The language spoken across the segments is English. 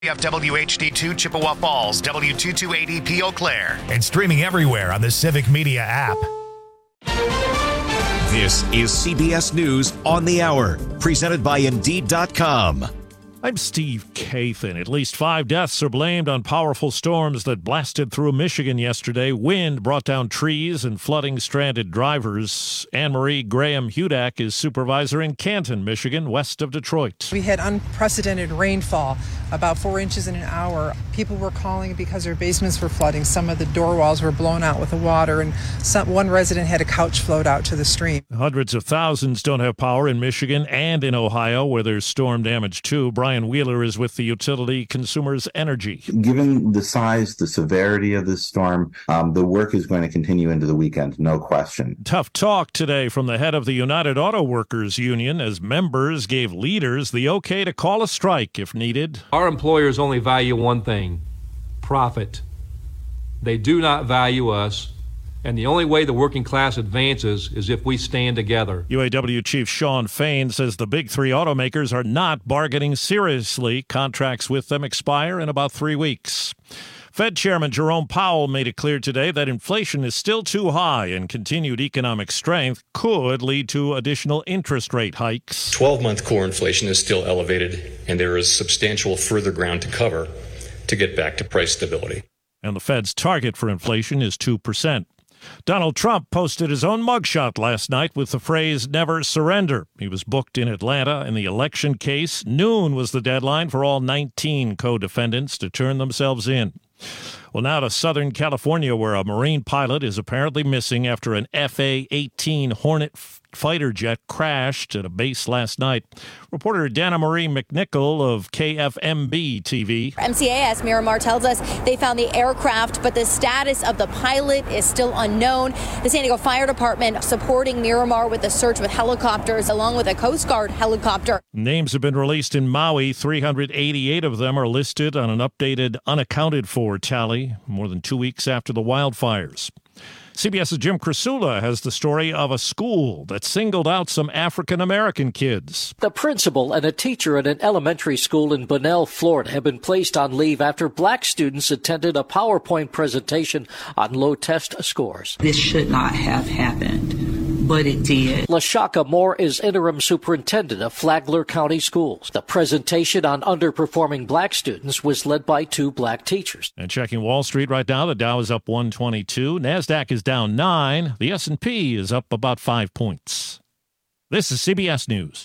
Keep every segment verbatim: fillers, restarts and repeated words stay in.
F W H D two Chippewa Falls, W two two eight E P Eau Claire. And streaming everywhere on the Civic Media app. This is C B S News on the Hour, presented by Indeed dot com. I'm Steve Kathan. At least five deaths are blamed on powerful storms that blasted through Michigan yesterday. Wind brought down trees and flooding stranded drivers. Anne-Marie Graham-Hudak is supervisor in Canton, Michigan, west of Detroit. We had unprecedented rainfall, about four inches in an hour. People were calling because their basements were flooding. Some of the door walls were blown out with the water, and some, one resident had a couch float out to the stream. Hundreds of thousands don't have power in Michigan and in Ohio, where there's storm damage too. Brian Wheeler is with the utility Consumers Energy. Given the size, the severity of this storm, um, the work is going to continue into the weekend, no question. Tough talk today from the head of the United Auto Workers Union as members gave leaders the okay to call a strike if needed. Our employers only value one thing: profit. They do not value us. And the only way the working class advances is if we stand together. U A W Chief Sean Fain says the big three automakers are not bargaining seriously. Contracts with them expire in about three weeks. Fed Chairman Jerome Powell made it clear today that inflation is still too high and continued economic strength could lead to additional interest rate hikes. twelve-month core inflation is still elevated, and there is substantial further ground to cover to get back to price stability. And the Fed's target for inflation is two percent. Donald Trump posted his own mugshot last night with the phrase, "Never surrender." He was booked in Atlanta in the election case. Noon was the deadline for all nineteen co-defendants to turn themselves in. Well, now to Southern California, where a Marine pilot is apparently missing after an F A eighteen Hornet fighter jet crashed at a base last night. Reporter Dana Marie McNichol of K F M B T V. M C A S Miramar tells us they found the aircraft, but the status of the pilot is still unknown. The San Diego Fire Department supporting Miramar with a search with helicopters, along with a Coast Guard helicopter. Names have been released in Maui. three hundred eighty-eight of them are listed on an updated unaccounted for tally, more than two weeks after the wildfires. CBS's Jim Krasula has the story of a school that singled out some African-American kids. The principal and a teacher at an elementary school in Bunnell, Florida, have been placed on leave after black students attended a PowerPoint presentation on low test scores. This should not have happened, but it did. LaShaka Moore is interim superintendent of Flagler County Schools. The presentation on underperforming black students was led by two black teachers. And checking Wall Street right now, the Dow is up one twenty-two. NASDAQ is down nine. The S and P is up about five points. This is C B S News.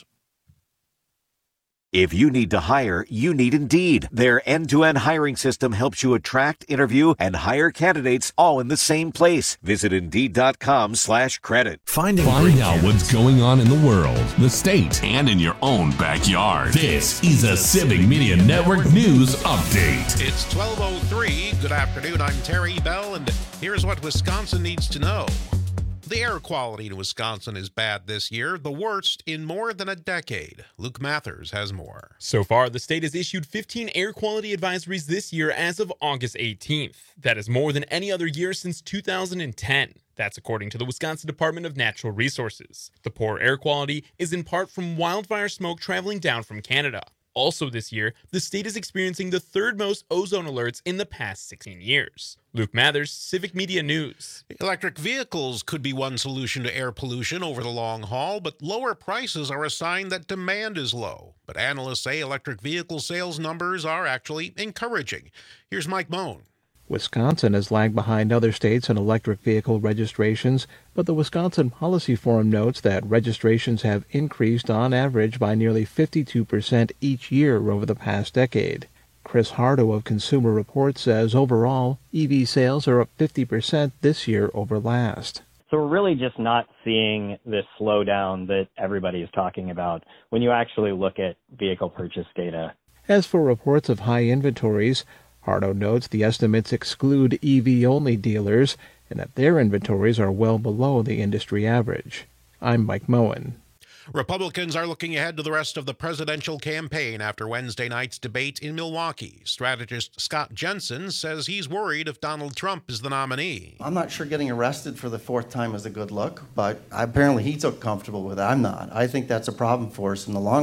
If you need to hire, you need Indeed. Their end-to-end hiring system helps you attract, interview, and hire candidates all in the same place. Visit Indeed.com slash credit. Finding Find out what's going on in the world, the state, and in your own backyard. This is a Civic Media Network News Update. It's twelve oh three. Good afternoon. I'm Terry Bell, and here's what Wisconsin needs to know. The air quality in Wisconsin is bad this year, the worst in more than a decade. Luke Mathers has more. So far, the state has issued fifteen air quality advisories this year as of August eighteenth. That is more than any other year since two thousand ten. That's according to the Wisconsin Department of Natural Resources. The poor air quality is in part from wildfire smoke traveling down from Canada. Also this year, the state is experiencing the third most ozone alerts in the past sixteen years. Luke Mathers, Civic Media News. Electric vehicles could be one solution to air pollution over the long haul, but lower prices are a sign that demand is low. But analysts say electric vehicle sales numbers are actually encouraging. Here's Mike Moan. Wisconsin has lagged behind other states in electric vehicle registrations, but the Wisconsin Policy Forum notes that registrations have increased on average by nearly fifty-two percent each year over the past decade. Chris Hardo of Consumer Reports says overall, E V sales are up fifty percent this year over last. So we're really just not seeing this slowdown that everybody is talking about when you actually look at vehicle purchase data. As for reports of high inventories, Hardo notes the estimates exclude E V-only dealers and that their inventories are well below the industry average. I'm Mike Moen. Republicans are looking ahead to the rest of the presidential campaign after Wednesday night's debate in Milwaukee. Strategist Scott Jensen says he's worried if Donald Trump is the nominee. I'm not sure getting arrested for the fourth time is a good look, but apparently he's so comfortable with it. I'm not. I think that's a problem for us in the long run.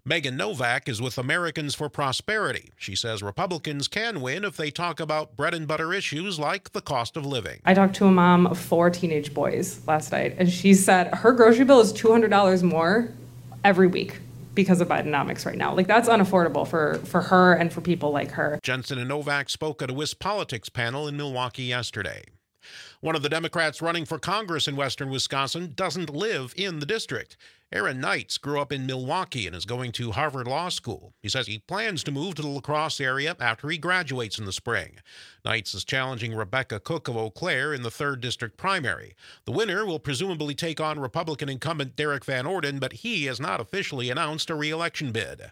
Megan Novak is with Americans for Prosperity. She says Republicans can win if they talk about bread and butter issues like the cost of living. I talked to a mom of four teenage boys last night, and she said her grocery bill is two hundred dollars more every week because of Bidenomics right now. Like, that's unaffordable for, for her and for people like her. Jensen and Novak spoke at a WisPolitics panel in Milwaukee yesterday. One of the Democrats running for Congress in western Wisconsin doesn't live in the district. Aaron Knights grew up in Milwaukee and is going to Harvard Law School. He says he plans to move to the La Crosse area after he graduates in the spring. Knights is challenging Rebecca Cook of Eau Claire in the third district primary. The winner will presumably take on Republican incumbent Derek Van Orden, but he has not officially announced a re-election bid.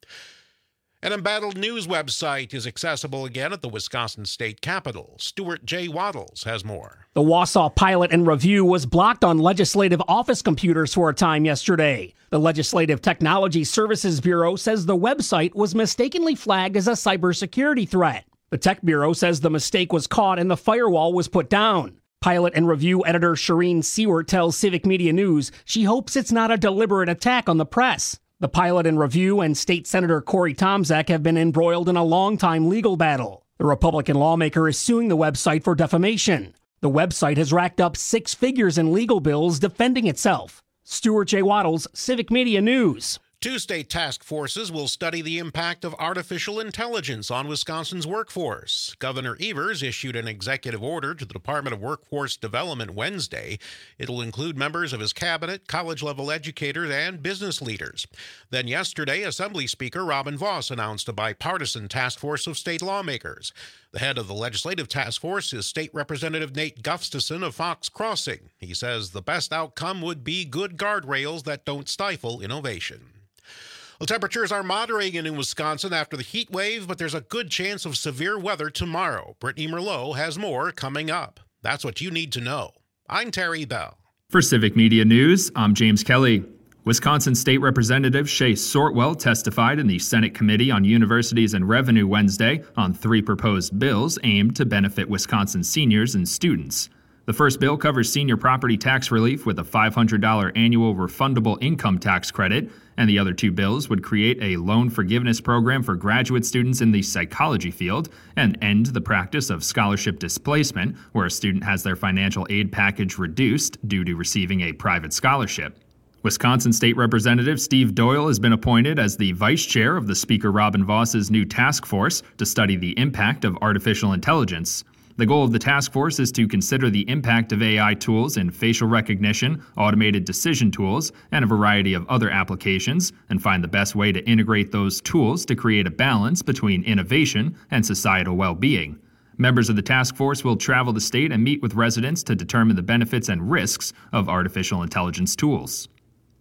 An embattled news website is accessible again at the Wisconsin State Capitol. Stuart J. Waddles has more. The Wausau Pilot and Review was blocked on legislative office computers for a time yesterday. The Legislative Technology Services Bureau says the website was mistakenly flagged as a cybersecurity threat. The Tech Bureau says the mistake was caught and the firewall was put down. Pilot and Review editor Shireen Seward tells Civic Media News she hopes it's not a deliberate attack on the press. The Pilot and Review and State Senator Corey Tomczak have been embroiled in a long-time legal battle. The Republican lawmaker is suing the website for defamation. The website has racked up six figures in legal bills defending itself. Stuart J. Waddles, Civic Media News. Two state task forces will study the impact of artificial intelligence on Wisconsin's workforce. Governor Evers issued an executive order to the Department of Workforce Development Wednesday. It'll include members of his cabinet, college-level educators, and business leaders. Then yesterday, Assembly Speaker Robin Vos announced a bipartisan task force of state lawmakers. The head of the legislative task force is State Representative Nate Gustafson of Fox Crossing. He says the best outcome would be good guardrails that don't stifle innovation. Well, temperatures are moderating in Wisconsin after the heat wave, but there's a good chance of severe weather tomorrow. Brittany Merlot has more coming up. That's what you need to know. I'm Terry Bell. For Civic Media News, I'm James Kelly. Wisconsin State Representative Shay Sortwell testified in the Senate Committee on Universities and Revenue Wednesday on three proposed bills aimed to benefit Wisconsin seniors and students. The first bill covers senior property tax relief with a five hundred dollars annual refundable income tax credit, and the other two bills would create a loan forgiveness program for graduate students in the psychology field and end the practice of scholarship displacement, where a student has their financial aid package reduced due to receiving a private scholarship. Wisconsin State Representative Steve Doyle has been appointed as the vice chair of the Speaker Robin Vos's new task force to study the impact of artificial intelligence. The goal of the task force is to consider the impact of A I tools in facial recognition, automated decision tools, and a variety of other applications, and find the best way to integrate those tools to create a balance between innovation and societal well-being. Members of the task force will travel the state and meet with residents to determine the benefits and risks of artificial intelligence tools.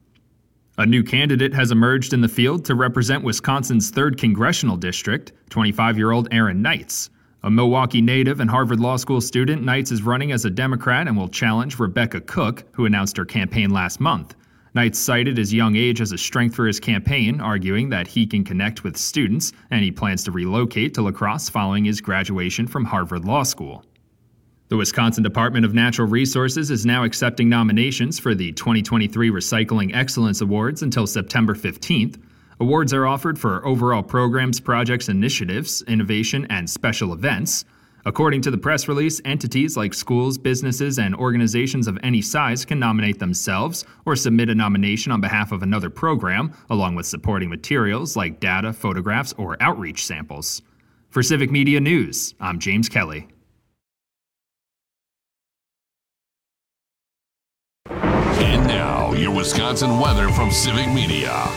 A new candidate has emerged in the field to represent Wisconsin's third congressional district, twenty-five-year-old Aaron Knights. A Milwaukee native and Harvard Law School student, Knights is running as a Democrat and will challenge Rebecca Cook, who announced her campaign last month. Knights cited his young age as a strength for his campaign, arguing that he can connect with students, and he plans to relocate to La Crosse following his graduation from Harvard Law School. The Wisconsin Department of Natural Resources is now accepting nominations for the twenty twenty-three Recycling Excellence Awards until September fifteenth. Awards are offered for overall programs, projects, initiatives, innovation, and special events. According to the press release, entities like schools, businesses, and organizations of any size can nominate themselves or submit a nomination on behalf of another program, along with supporting materials like data, photographs, or outreach samples. For Civic Media News, I'm James Kelly. And now, your Wisconsin weather from Civic Media.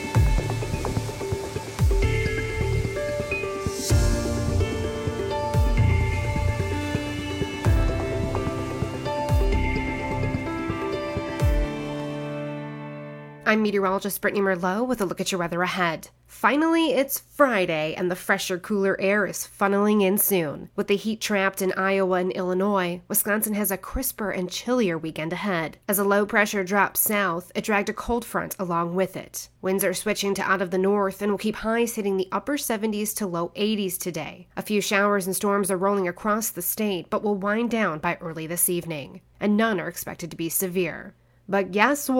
I'm meteorologist Brittany Merlot with a look at your weather ahead. Finally, it's Friday, and the fresher, cooler air is funneling in soon. With the heat trapped in Iowa and Illinois, Wisconsin has a crisper and chillier weekend ahead. As a low pressure drops south, it dragged a cold front along with it. Winds are switching to out of the north and will keep highs hitting the upper seventies to low eighties today. A few showers and storms are rolling across the state, but will wind down by early this evening, and none are expected to be severe. But guess what?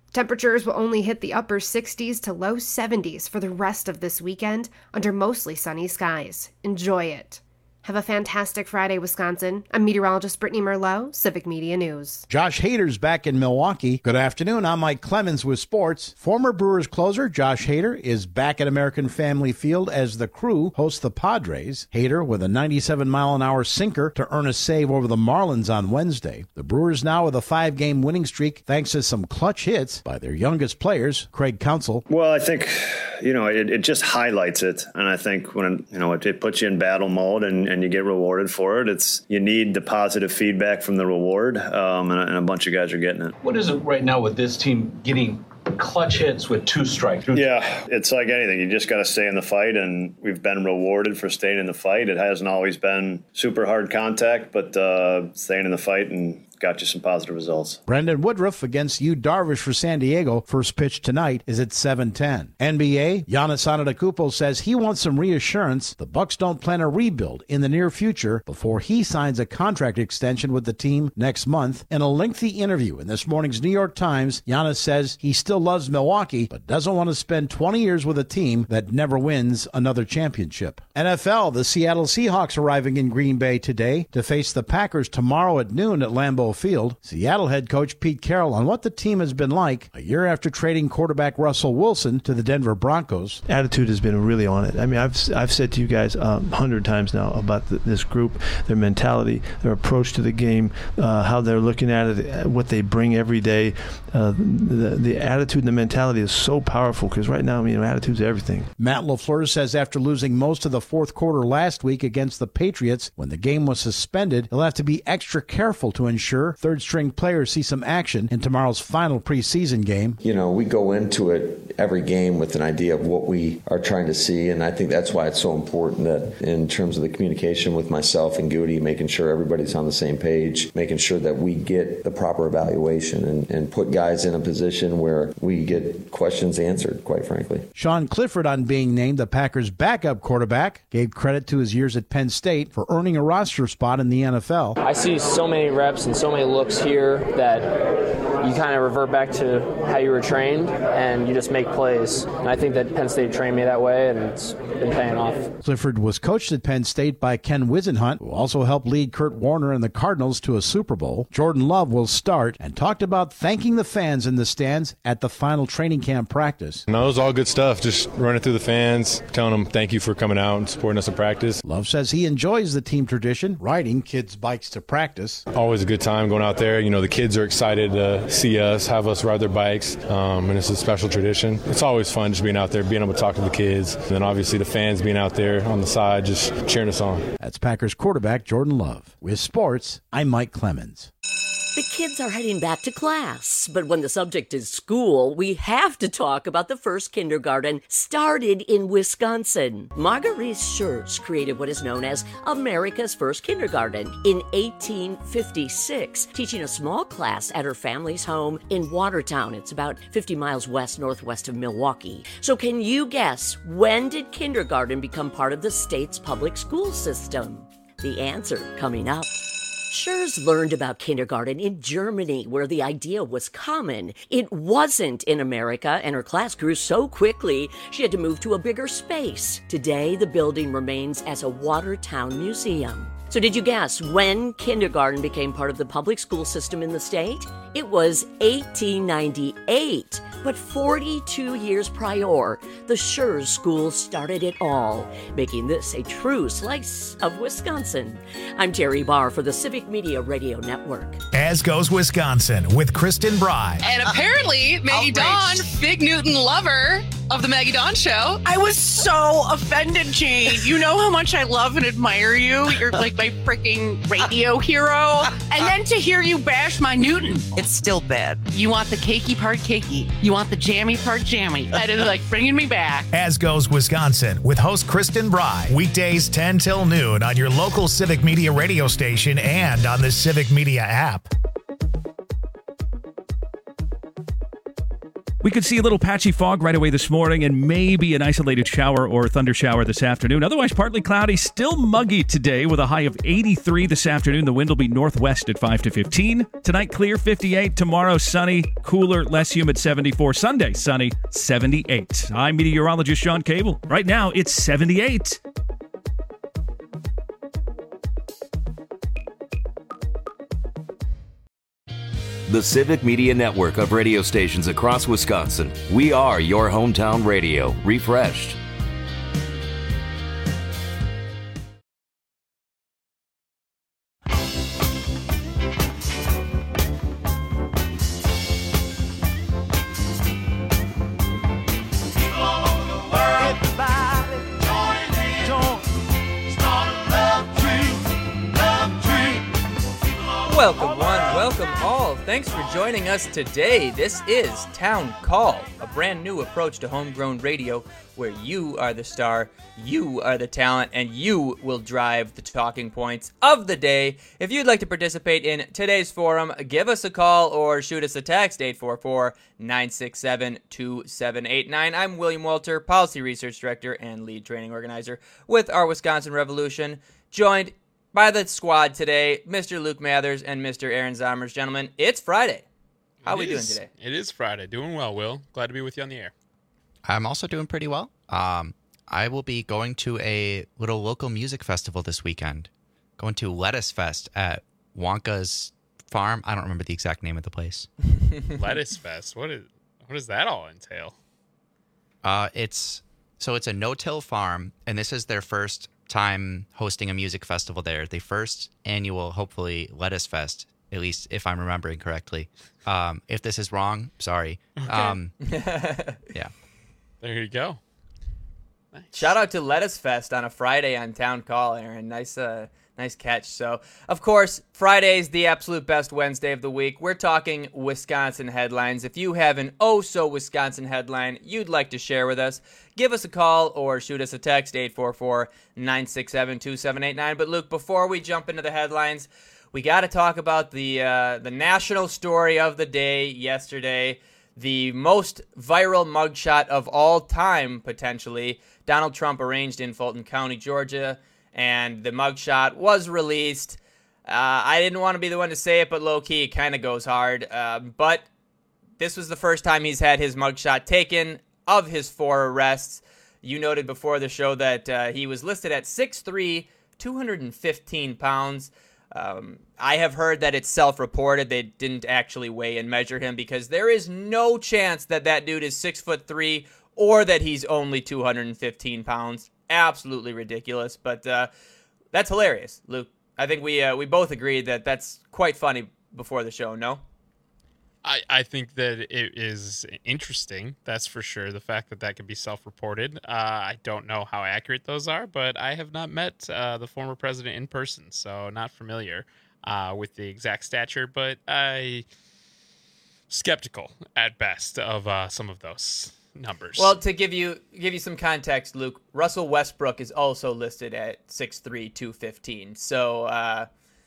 Temperatures will only hit the upper sixties to low seventies for the rest of this weekend under mostly sunny skies. Enjoy it. Have a fantastic Friday, Wisconsin. I'm meteorologist Brittany Merlot, Civic Media News. Josh Hader's back in Milwaukee. Good afternoon. I'm Mike Clemens with sports. Former Brewers closer Josh Hader is back at American Family Field as the Crew hosts the Padres. Hader with a ninety-seven mile an hour sinker to earn a save over the Marlins on Wednesday. The Brewers now with a five-game winning streak thanks to some clutch hits by their youngest players, Craig Counsell. Well, I think, you know, it, it just highlights it. And I think when, you know, it, it puts you in battle mode and, and you get rewarded for it. It's you need the positive feedback from the reward, um, and, and a bunch of guys are getting it. What is it right now with this team getting clutch hits with two strikes? Yeah, it's like anything. You just got to stay in the fight, and we've been rewarded for staying in the fight. It hasn't always been super hard contact, but uh, staying in the fight and got you some positive results. Brendan Woodruff against Yu Darvish for San Diego. First pitch tonight is at seven ten. N B A, Giannis Antetokounmpo says he wants some reassurance the Bucks don't plan a rebuild in the near future before he signs a contract extension with the team next month. In a lengthy interview in this morning's New York Times, Giannis says he still loves Milwaukee, but doesn't want to spend twenty years with a team that never wins another championship. N F L, the Seattle Seahawks arriving in Green Bay today to face the Packers tomorrow at noon at Lambeau Field. Seattle head coach Pete Carroll on what the team has been like a year after trading quarterback Russell Wilson to the Denver Broncos. Attitude has been really on it. I mean, I've I've said to you guys a um, hundred times now about the, this group, their mentality, their approach to the game, uh, how they're looking at it, what they bring every day. Uh, the the attitude and the mentality is so powerful because right now, you know, attitude's everything. Matt LaFleur says after losing most of the fourth quarter last week against the Patriots when the game was suspended, he'll have to be extra careful to ensure third-string players see some action in tomorrow's final preseason game. You know, we go into it every game with an idea of what we are trying to see, and I think that's why it's so important that in terms of the communication with myself and Goody, making sure everybody's on the same page, making sure that we get the proper evaluation and, and put guys in a position where we get questions answered, quite frankly. Sean Clifford, on being named the Packers' backup quarterback, gave credit to his years at Penn State for earning a roster spot in the N F L. I see so many reps and so many looks here that you kind of revert back to how you were trained and you just make plays. And I think that Penn State trained me that way, and it's been paying off. Clifford was coached at Penn State by Ken Wisenhunt, who also helped lead Kurt Warner and the Cardinals to a Super Bowl. Jordan Love will start and talked about thanking the fans in the stands at the final training camp practice. No, it was all good stuff. Just running through the fans, telling them thank you for coming out and supporting us in practice. Love says he enjoys the team tradition, riding kids' bikes to practice. Always a good time going out there. You know, the kids are excited to see us, have us ride their bikes, um, and it's a special tradition. It's always fun just being out there, being able to talk to the kids, and then obviously the fans being out there on the side just cheering us on. That's Packers quarterback Jordan Love. With sports, I'm Mike Clemens. The kids are heading back to class, but when the subject is school, we have to talk about the first kindergarten started in Wisconsin. Marguerite Schurz created what is known as America's first kindergarten in eighteen fifty-six, teaching a small class at her family's home in Watertown. It's about fifty miles west northwest of Milwaukee. So can you guess, when did kindergarten become part of the state's public school system? The answer coming up. Schurz learned about kindergarten in Germany, where the idea was common. It wasn't in America, and her class grew so quickly, she had to move to a bigger space. Today, the building remains as a Watertown museum. So did you guess when kindergarten became part of the public school system in the state? It was eighteen ninety-eight, but forty-two years prior, the Schurz School started it all, making this a true slice of Wisconsin. I'm Terry Barr for the Civic Media Radio Network. As Goes Wisconsin with Kristen Bry. And apparently, Maggie Dawn, Big Newton lover of the Maggie Dawn Show. I was so offended, Jane. You know how much I love and admire you. You're like my freaking radio hero. And then to hear you bash my Newton. It's still bad. You want the cakey part cakey. You want the jammy part jammy. That is like bringing me back. As Goes Wisconsin with host Kristen Bry. Weekdays ten till noon on your local Civic Media radio station and on the Civic Media app. We could see a little patchy fog right away this morning and maybe an isolated shower or thunder shower this afternoon. Otherwise, partly cloudy, still muggy today with a high of eighty-three this afternoon. The wind will be northwest at five to fifteen. Tonight, clear, fifty-eight. Tomorrow, sunny, cooler, less humid, seventy-four. Sunday, sunny, seventy-eight. I'm meteorologist Sean Cable. Right now, it's seventy-eight. The Civic Media Network of radio stations across Wisconsin. We are your hometown radio, refreshed. Welcome one, welcome all. Thanks for joining us today. This is Town Call, a brand new approach to homegrown radio where you are the star, you are the talent, and you will drive the talking points of the day. If you'd like to participate in today's forum, give us a call or shoot us a text, eight four four, nine six seven, two seven eight nine. I'm William Walter, Policy Research Director and Lead Training Organizer with our Wisconsin Revolution, joined by the squad today, Mister Luke Mathers and Mister Aaron Zomers. Gentlemen, it's Friday. How are we doing today? It is Friday. Doing well, Will. Glad to be with you on the air. I'm also doing pretty well. Um, I will be going to a little local music festival this weekend. Going to Lettuce Fest at Wonka's farm. I don't remember the exact name of the place. Lettuce Fest. What is what does that all entail? Uh, it's so it's a no-till farm, and this is their first time hosting a music festival there. The first annual, hopefully, Lettuce Fest, at least if I'm remembering correctly. Um, if this is wrong, sorry. Okay. Um, yeah. There you go. Nice. Shout out to Lettuce Fest on a Friday on Town Call, Aaron. Nice, uh, nice catch. So, of course, Friday's the absolute best Wednesday of the week. We're talking Wisconsin headlines. If you have an oh-so-Wisconsin headline you'd like to share with us, give us a call or shoot us a text, eight four four, nine six seven, two seven eight nine. But, Luke, before we jump into the headlines, we got to talk about the uh, the national story of the day yesterday, the most viral mugshot of all time, potentially. Donald Trump arranged in Fulton County, Georgia, and the mugshot was released. Uh, I didn't want to be the one to say it, but low-key, it kind of goes hard. Uh, but this was the first time he's had his mugshot taken of his four arrests. You noted before the show that uh, he was listed at six three, two hundred fifteen pounds. Um, I have heard that it's self-reported. They didn't actually weigh and measure him because there is no chance that that dude is six foot three or that he's only two hundred fifteen pounds. Absolutely ridiculous, but uh, that's hilarious, Luke. I think we uh, we both agreed that that's quite funny before the show, no? I, I think that it is interesting, that's for sure, the fact that that could be self-reported. Uh, I don't know how accurate those are, but I have not met uh, the former president in person, so not familiar uh, with the exact stature, but I skeptical at best of uh, some of those numbers. Well, to give you give you some context, Luke, Russell Westbrook is also listed at six three, two fifteen. So, uh,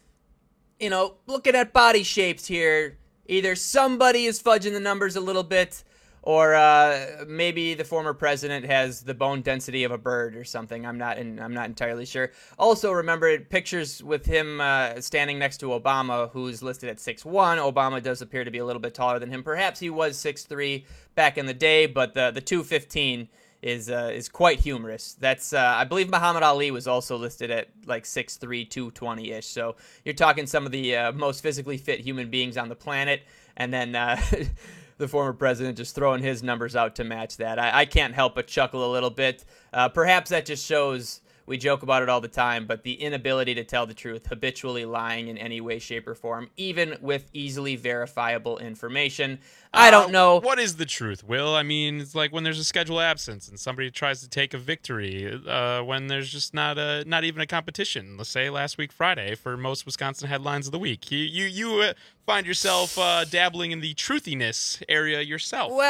you know, looking at body shapes here, either somebody is fudging the numbers a little bit, or uh, maybe the former president has the bone density of a bird or something. I'm not in, I'm not entirely sure. Also, remember pictures with him uh, standing next to Obama, who's listed at six one. Obama does appear to be a little bit taller than him. Perhaps he was six three back in the day, but the the two fifteen is uh, is quite humorous. That's uh, I believe Muhammad Ali was also listed at like six three, two twenty ish. So you're talking some of the uh, most physically fit human beings on the planet, and then uh, the former president just throwing his numbers out to match that. I, I can't help but chuckle a little bit. Uh, perhaps that just shows, we joke about it all the time, but the inability to tell the truth, habitually lying in any way, shape, or form, even with easily verifiable information. I don't Uh, know. What is the truth, Will? I mean, it's like when there's a scheduled absence and somebody tries to take a victory uh, when there's just not a not even a competition. Let's say last week Friday for most Wisconsin headlines of the week. You you, you uh, find yourself uh, dabbling in the truthiness area yourself. Well,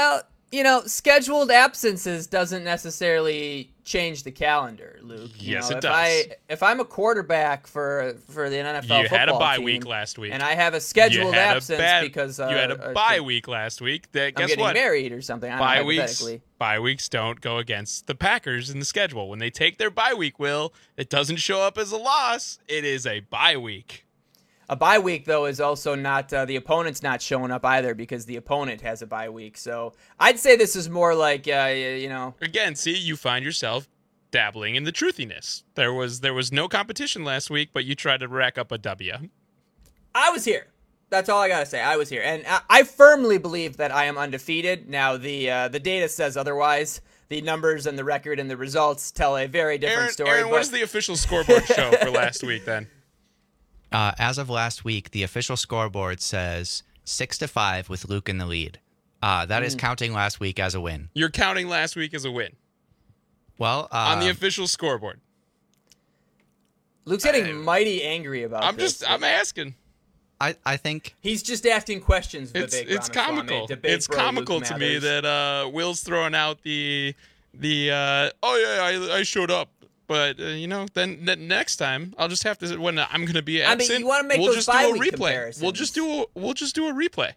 You know, scheduled absences doesn't necessarily change the calendar, Luke. You Yes, know, it if does. I if I'm a quarterback for for the N F L You football had a bye team, week last week, and I have a scheduled You had a absence bad- because uh, you had a uh, bye week last week. That I'm guess getting what? married or something. I don't know, Bye weeks. hypothetically. Bye weeks don't go against the Packers in the schedule. When they take their bye week, Will, it doesn't show up as a loss. It is a bye week. A bye week, though, is also not uh, the opponent's not showing up either because the opponent has a bye week. So I'd say this is more like, uh, you know. Again, see, you find yourself dabbling in the truthiness. There was there was no competition last week, but you tried to rack up a W. I was here. That's all I gotta say. I was here, and I, I firmly believe that I am undefeated. Now the uh, the data says otherwise. The numbers and the record and the results tell a very different Aaron, story. Aaron but... what does the official scoreboard show for last week then? Uh, as of last week, the official scoreboard says six to five with Luke in the lead. Uh, that mm. is counting last week as a win. You're counting last week as a win. Well, uh, on the official scoreboard. Luke's getting I, mighty angry about I'm this. just, I'm asking. I, I think he's just asking questions. It's it's comical. It's comical Luke to Mathers. me that uh, Will's throwing out the the uh, oh yeah I, I showed up, but uh, you know then, then next time I'll just have to when I'm going to be absent. I mean, you want to make we'll those just do a week replay. comparisons. We'll just do a we'll just do a replay.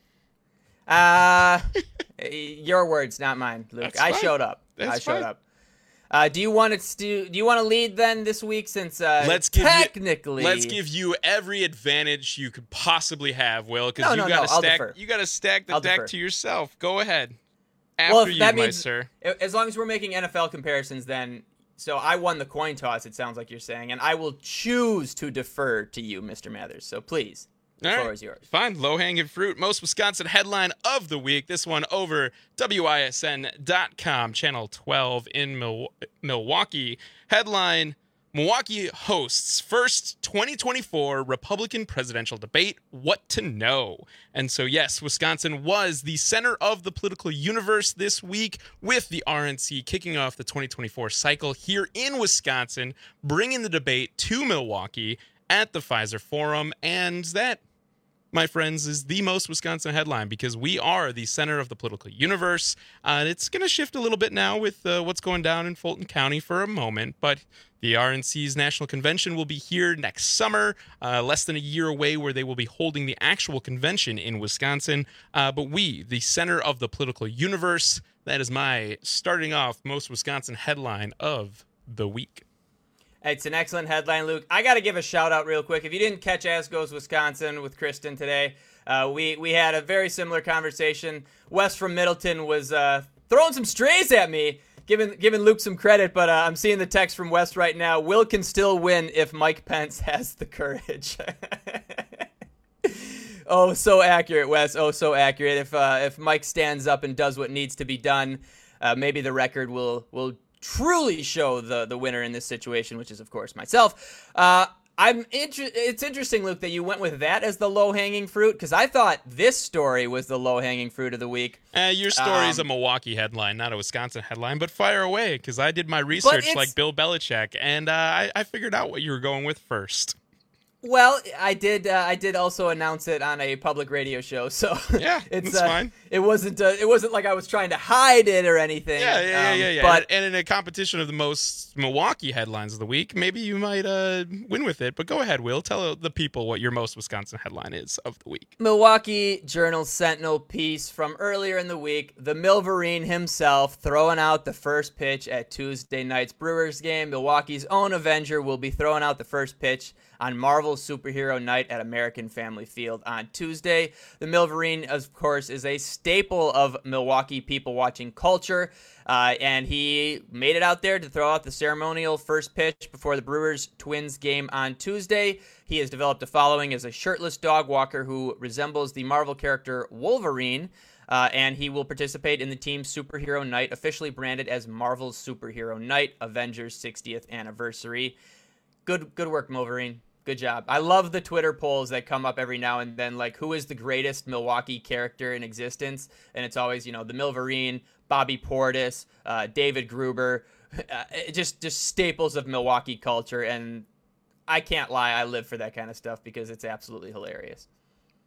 Uh your words, not mine, Luke. That's I fine. showed up. That's I showed fine. up. Uh, do you want to do? Do you want to lead then this week? Since uh, let's give technically, you, let's give you every advantage you could possibly have, Will, because no, you no, got to no, I'll stack. defer. You got to stack the I'll deck defer. to yourself. Go ahead. After well, if you, that my means, sir. As long as we're making N F L comparisons, then so I won the coin toss. It sounds like you're saying, and I will choose to defer to you, Mister Mathers. So please. The All floor right. is yours. Fine. Low-hanging fruit. Most Wisconsin headline of the week. This one over W I S N dot com, Channel twelve in Mil- Milwaukee. Headline, Milwaukee hosts first twenty twenty-four Republican presidential debate. What to know? And so, yes, Wisconsin was the center of the political universe this week with the R N C kicking off the twenty twenty-four cycle here in Wisconsin, bringing the debate to Milwaukee at the Pfizer Forum. And that, my friends, is the most Wisconsin headline because we are the center of the political universe. Uh, it's going to shift a little bit now with uh, what's going down in Fulton County for a moment, but the R N C's National Convention will be here next summer, uh, less than a year away, where they will be holding the actual convention in Wisconsin. Uh, but we, the center of the political universe, that is my starting off most Wisconsin headline of the week. It's an excellent headline, Luke. I got to give a shout out real quick. If you didn't catch As Goes Wisconsin with Kristen today, uh, we, we had a very similar conversation. Wes from Middleton was uh, throwing some strays at me, giving giving Luke some credit, but uh, I'm seeing the text from Wes right now. Will can still win if Mike Pence has the courage. Oh, so accurate, Wes. Oh, so accurate. If uh, if Mike stands up and does what needs to be done, uh, maybe the record will will truly show the the winner in this situation, which is of course myself. Uh, I'm inter- It's interesting, Luke, that you went with that as the low hanging fruit because I thought this story was the low hanging fruit of the week. Uh, your story um, is a Milwaukee headline, not a Wisconsin headline, but fire away because I did my research like Bill Belichick, and uh, I, I figured out what you were going with first. Well, I did. Uh, I did also announce it on a public radio show, so yeah, it's that's uh, fine. It wasn't. Uh, it wasn't like I was trying to hide it or anything. Yeah, yeah, um, yeah, yeah. But and, and in a competition of the most Milwaukee headlines of the week, maybe you might uh, win with it. But go ahead, Will. Tell the people what your most Wisconsin headline is of the week. Milwaukee Journal Sentinel piece from earlier in the week: the Milverine himself throwing out the first pitch at Tuesday night's Brewers game. Milwaukee's own Avenger will be throwing out the first pitch on Marvel's Superhero Night at American Family Field on Tuesday. The Milverine, of course, is a staple of Milwaukee people-watching culture, uh, and he made it out there to throw out the ceremonial first pitch before the Brewers-Twins game on Tuesday. He has developed a following as a shirtless dog walker who resembles the Marvel character Wolverine, uh, and he will participate in the team's Superhero Night, officially branded as Marvel's Superhero Night, Avengers sixtieth anniversary. Good, good work, Milverine. Good job. I love the Twitter polls that come up every now and then, like who is the greatest Milwaukee character in existence? And it's always, you know, the Milverine, Bobby Portis, uh, David Gruber, uh, just just staples of Milwaukee culture. And I can't lie, I live for that kind of stuff because it's absolutely hilarious.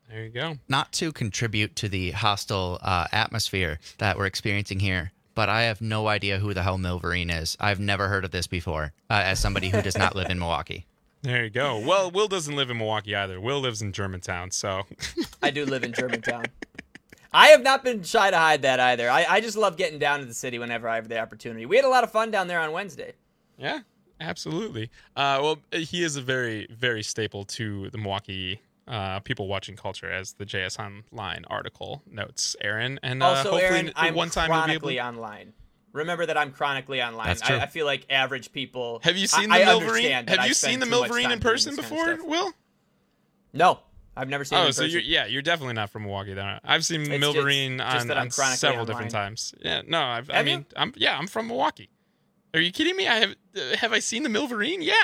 There you go. Not to contribute to the hostile uh, atmosphere that we're experiencing here, but I have no idea who the hell Milverine is. I've never heard of this before, uh, as somebody who does not live in Milwaukee. There you go. Well, Will doesn't live in Milwaukee either. Will lives in Germantown, so. I do live in Germantown. I have not been shy to hide that either. I, I just love getting down to the city whenever I have the opportunity. We had a lot of fun down there on Wednesday. Yeah, absolutely. Uh, well, he is a very, very staple to the Milwaukee uh, people watching culture, as the J S Online article notes, Aaron. And uh, also, hopefully Aaron, the I'm one time chronically you'll be able... online. Remember that I'm chronically online. That's true. I, I feel like average people. Have you seen I, the I Milverine? Have I you seen the Milverine in person before, Will? No, I've never seen. Oh, it in so person. you're, yeah, you're definitely not from Milwaukee. Then I've seen It's Milverine just- just that on, I'm on chronically several online. different times. Yeah, no, I've, I Have mean, you? I'm yeah, I'm from Milwaukee. Are you kidding me? I have uh, have I seen the Milverine? Yeah.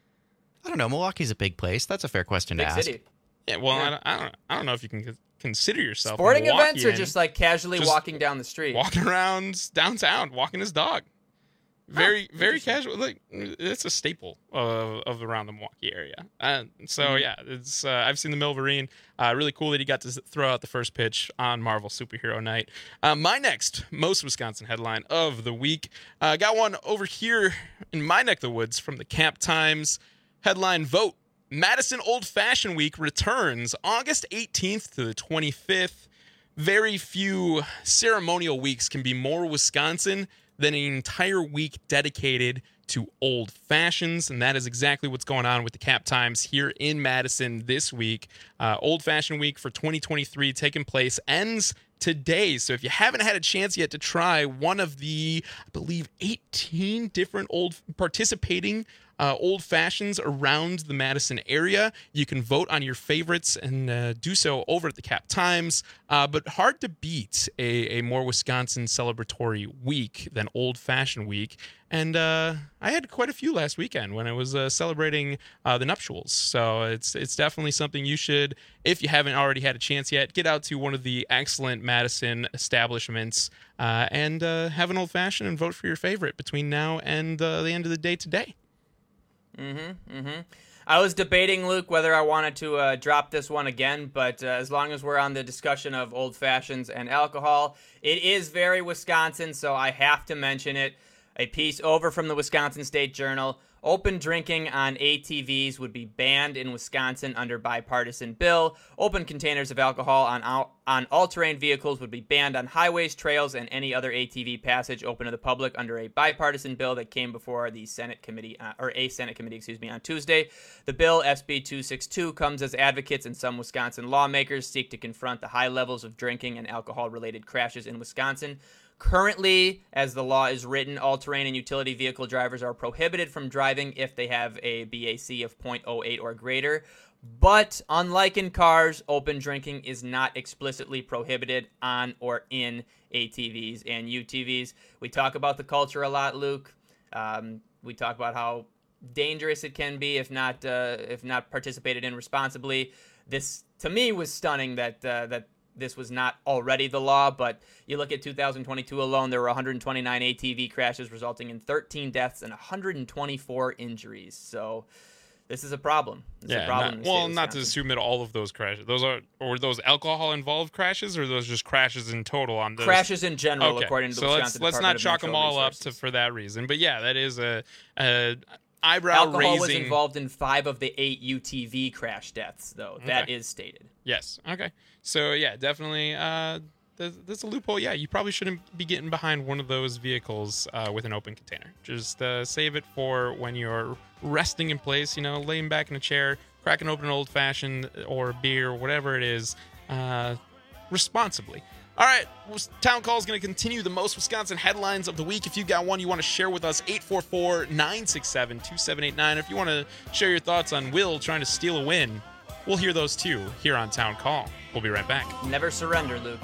I don't know. Milwaukee's a big place. That's a fair question Big to ask. city. Yeah, well, Yeah. I, don't, I don't. I don't know if you can consider yourself a Sporting events or Milwaukeean. just like casually Just walking down the street? walking around downtown, walking his dog. Very, very casual. Like it's a staple of, of around the Milwaukee area. Uh, so Mhm. yeah, it's. Uh, I've seen the Milverine. Uh, really cool that he got to throw out the first pitch on Marvel Superhero Night. Uh, my next most Wisconsin headline of the week. Uh, got one over here in my neck of the woods from the Cap Times. Headline: Vote Madison Old Fashioned Week returns August eighteenth to the twenty-fifth. Very few ceremonial weeks can be more Wisconsin than an entire week dedicated to old fashions, and that is exactly what's going on with the Cap Times here in Madison this week. Uh, Old Fashioned Week for twenty twenty-three taking place ends today, so if you haven't had a chance yet to try one of the, I believe, eighteen different old participating uh, old fashions around the Madison area, you can vote on your favorites and uh, do so over at the Cap Times. Uh, but hard to beat a, a more Wisconsin celebratory week than Old Fashioned Week. And uh, I had quite a few last weekend when I was uh, celebrating uh, the nuptials. So it's it's definitely something you should, if you haven't already had a chance yet, get out to one of the excellent Madison establishments uh, and uh, have an old fashioned and vote for your favorite between now and uh, the end of the day today. Mm-hmm, mm-hmm. I was debating, Luke, whether I wanted to uh, drop this one again, but uh, as long as we're on the discussion of old fashions and alcohol, it is very Wisconsin, so I have to mention it. A piece over from the Wisconsin State Journal. Open drinking on A T Vs would be banned in Wisconsin under bipartisan bill. Open containers of alcohol on all, on all-terrain vehicles would be banned on highways, trails, and any other A T V passage open to the public under a bipartisan bill that came before the Senate committee, uh, or a Senate committee, excuse me, on Tuesday. The bill, S B two sixty-two, comes as advocates and some Wisconsin lawmakers seek to confront the high levels of drinking and alcohol-related crashes in Wisconsin. Currently, as the law is written, all-terrain and utility vehicle drivers are prohibited from driving if they have a B A C of point oh eight or greater. But unlike in cars, open drinking is not explicitly prohibited on or in A T Vs and U T Vs. We talk about the culture a lot, Luke. Um, we talk about how dangerous it can be if not uh, if not participated in responsibly. This, to me, was stunning that uh, that. This was not already the law, but you look at two thousand twenty-two alone, there were one hundred twenty-nine A T V crashes resulting in thirteen deaths and one hundred twenty-four injuries. So this is a problem. This yeah, is a problem not, in the state well, of not to Wisconsin. assume that all of those crashes, those are, or those alcohol-involved crashes, or those just crashes in total on those? Crashes in general, okay. according to the so Wisconsin let's, let's Department not of chalk them Natural all up Resources. to, for that reason. But yeah, that is a, a eyebrow Alcohol raising. was involved in five of the eight U T V crash deaths, though. That Okay. is stated. Yes. Okay. So yeah, definitely. Uh, there's, there's a loophole. Yeah, you probably shouldn't be getting behind one of those vehicles uh, with an open container. Just uh, save it for when you're resting in place. You know, laying back in a chair, cracking open an old fashioned or beer, or whatever it is, uh, responsibly. All right, Town Call is going to continue the most Wisconsin headlines of the week. If you've got one you want to share with us, eight four four, nine six seven, two seven eight nine. If you want to share your thoughts on Will trying to steal a win, we'll hear those too here on Town Call. We'll be right back. Never surrender, Luke.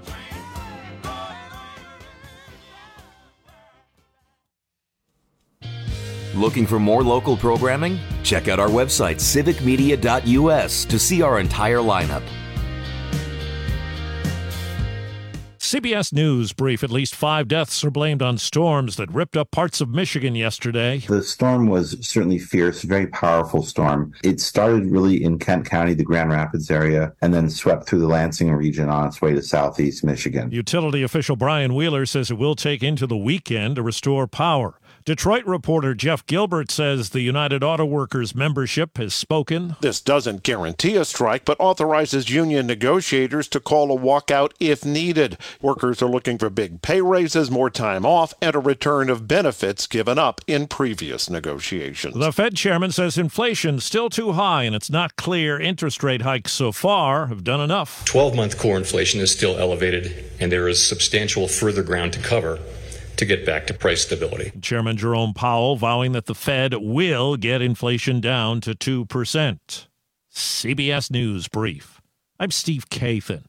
Looking for more local programming? Check out our website, civic media dot U S, to see our entire lineup. C B S News brief. At least five deaths are blamed on storms that ripped up parts of Michigan yesterday. The storm was certainly fierce, very powerful storm. It started really in Kent County, the Grand Rapids area, and then swept through the Lansing region on its way to southeast Michigan. Utility official Brian Wheeler says it will take into the weekend to restore power. Detroit reporter Jeff Gilbert says the United Auto Workers membership has spoken. This doesn't guarantee a strike, but authorizes union negotiators to call a walkout if needed. Workers are looking for big pay raises, more time off, and a return of benefits given up in previous negotiations. The Fed chairman says inflation's still too high, and it's not clear interest rate hikes so far have done enough. twelve-month core inflation is still elevated, and there is substantial further ground to cover to get back to price stability. Chairman Jerome Powell vowing that the Fed will get inflation down to two percent. C B S News Brief. I'm Steve Kathan.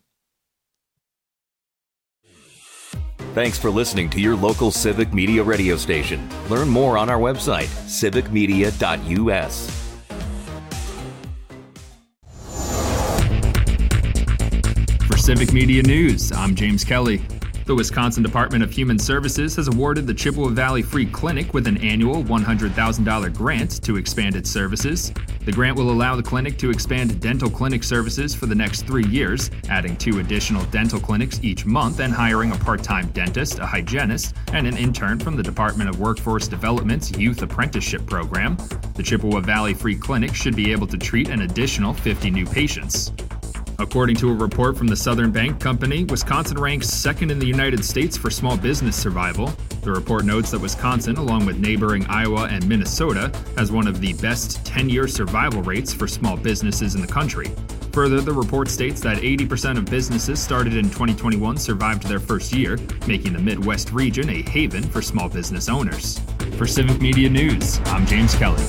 Thanks for listening to your local Civic Media radio station. Learn more on our website, civic media dot u s. For Civic Media News, I'm James Kelly. The Wisconsin Department of Human Services has awarded the Chippewa Valley Free Clinic with an annual one hundred thousand dollars grant to expand its services. The grant will allow the clinic to expand dental clinic services for the next three years, adding two additional dental clinics each month and hiring a part-time dentist, a hygienist, and an intern from the Department of Workforce Development's Youth Apprenticeship Program. The Chippewa Valley Free Clinic should be able to treat an additional fifty new patients. According to a report from the Southern Bank Company, Wisconsin ranks second in the United States for small business survival. The report notes that Wisconsin, along with neighboring Iowa and Minnesota, has one of the best ten-year survival rates for small businesses in the country. Further, the report states that eighty percent of businesses started in twenty twenty-one survived their first year, making the Midwest region a haven for small business owners. For Civic Media News, I'm James Kelly.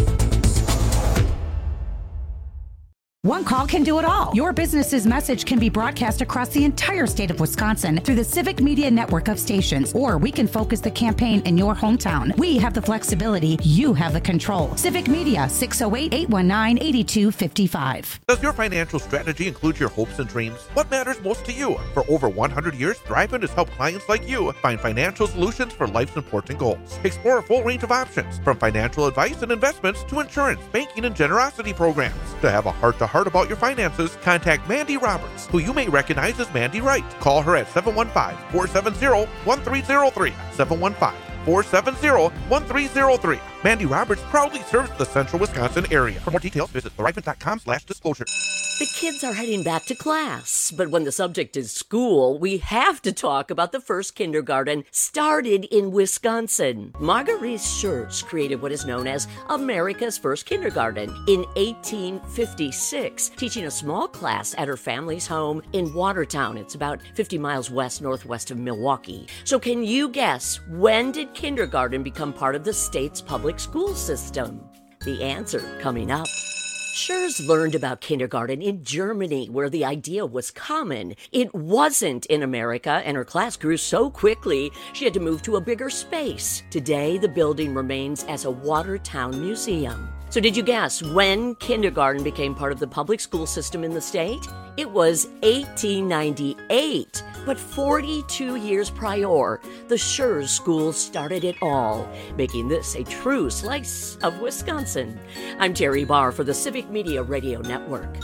One call can do it all. Your business's message can be broadcast across the entire state of Wisconsin through the Civic Media network of stations, or we can focus the campaign in your hometown. We have the flexibility. You have the control. Civic Media, six oh eight, eight one nine, eight two five five. Does your financial strategy include your hopes and dreams? What matters most to you? For over one hundred years, Thriven has helped clients like you find financial solutions for life's important goals. Explore a full range of options, from financial advice and investments to insurance, banking, and generosity programs. To have a heart-to-heart about your finances, contact Mandy Roberts, who you may recognize as Mandy Wright. Call her at seven one five, four seven zero, one three zero three, seven one five, four seven zero, one three zero three. Mandy Roberts proudly serves the central Wisconsin area. For more details, visit thriven dot com slash disclosure. The kids are heading back to class, but when the subject is school, we have to talk about the first kindergarten started in Wisconsin. Marguerite Scherz created what is known as America's first kindergarten in eighteen fifty-six, teaching a small class at her family's home in Watertown. It's about fifty miles west northwest of Milwaukee. So can you guess, when did kindergarten become part of the state's public school system? The answer coming up. Scherz learned about kindergarten in Germany, where the idea was common. It wasn't in America, and her class grew so quickly, she had to move to a bigger space. Today, the building remains as a Watertown museum. So did you guess when kindergarten became part of the public school system in the state? It was eighteen ninety-eight. But forty-two years prior, the Scherz School started it all, making this a true slice of Wisconsin. I'm Terry Barr for the Civic Media Radio Network.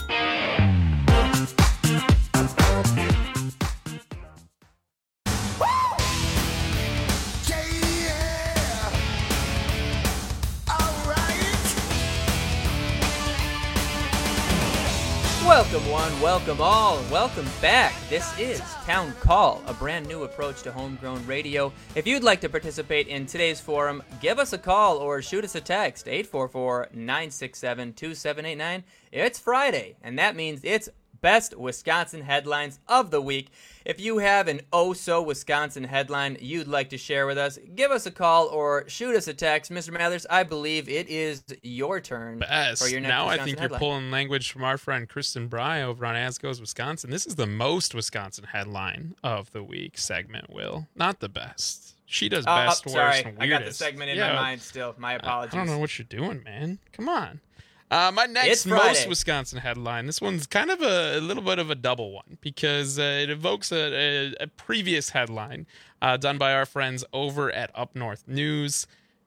Welcome one, welcome all, and welcome back. This is Town Call, a brand new approach to homegrown radio. If you'd like to participate in today's forum, give us a call or shoot us a text, eight four four, nine six seven, two seven eight nine. It's Friday, and that means it's Best Wisconsin Headlines of the Week. If you have an oh-so-Wisconsin headline you'd like to share with us, give us a call or shoot us a text. Mister Mathers, I believe it is your turn Best. for your next Now Wisconsin I think headline. you're pulling language from our friend Kristen Bry over on As Goes Wisconsin. This is the most Wisconsin headline of the week segment, Will. Not the best. She does Oh, best, oh, worst, sorry. and weirdest. I got the segment in yeah. my mind still. My apologies. I don't know what you're doing, man. Come on. Uh, my next It's Friday. most Wisconsin headline. This one's kind of a, a little bit of a double one because uh, it evokes a, a, a previous headline uh, done by our friends over at Up North News.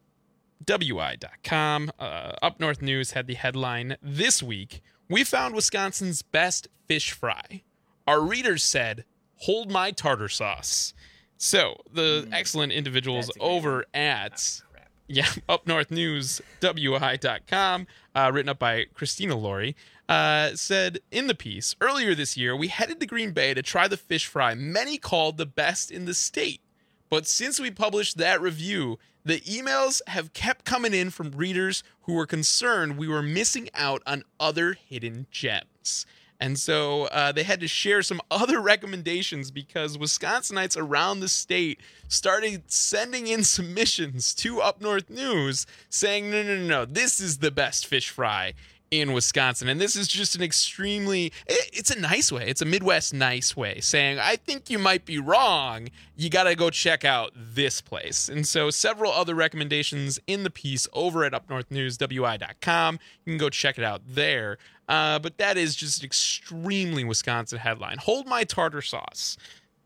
W I dot com. Uh, Up North News had the headline this week, "We found Wisconsin's best fish fry. Our readers said, hold my tartar sauce." So the mm, excellent individuals over at oh, yeah, Up North News, W I dot com, uh, written up by Christina Laurie, uh, said in the piece, "Earlier this year, we headed to Green Bay to try the fish fry many called the best in the state. But since we published that review, the emails have kept coming in from readers who were concerned we were missing out on other hidden gems." And so uh, they had to share some other recommendations because Wisconsinites around the state started sending in submissions to Up North News saying, no, no, no, no, this is the best fish fry in Wisconsin. And this is just an extremely, it's a nice way. It's a Midwest nice way saying, I think you might be wrong. You got to go check out this place. And so several other recommendations in the piece over at Up North News, W I dot com. You can go check it out there. Uh, but that is just an extremely Wisconsin headline. Hold my tartar sauce.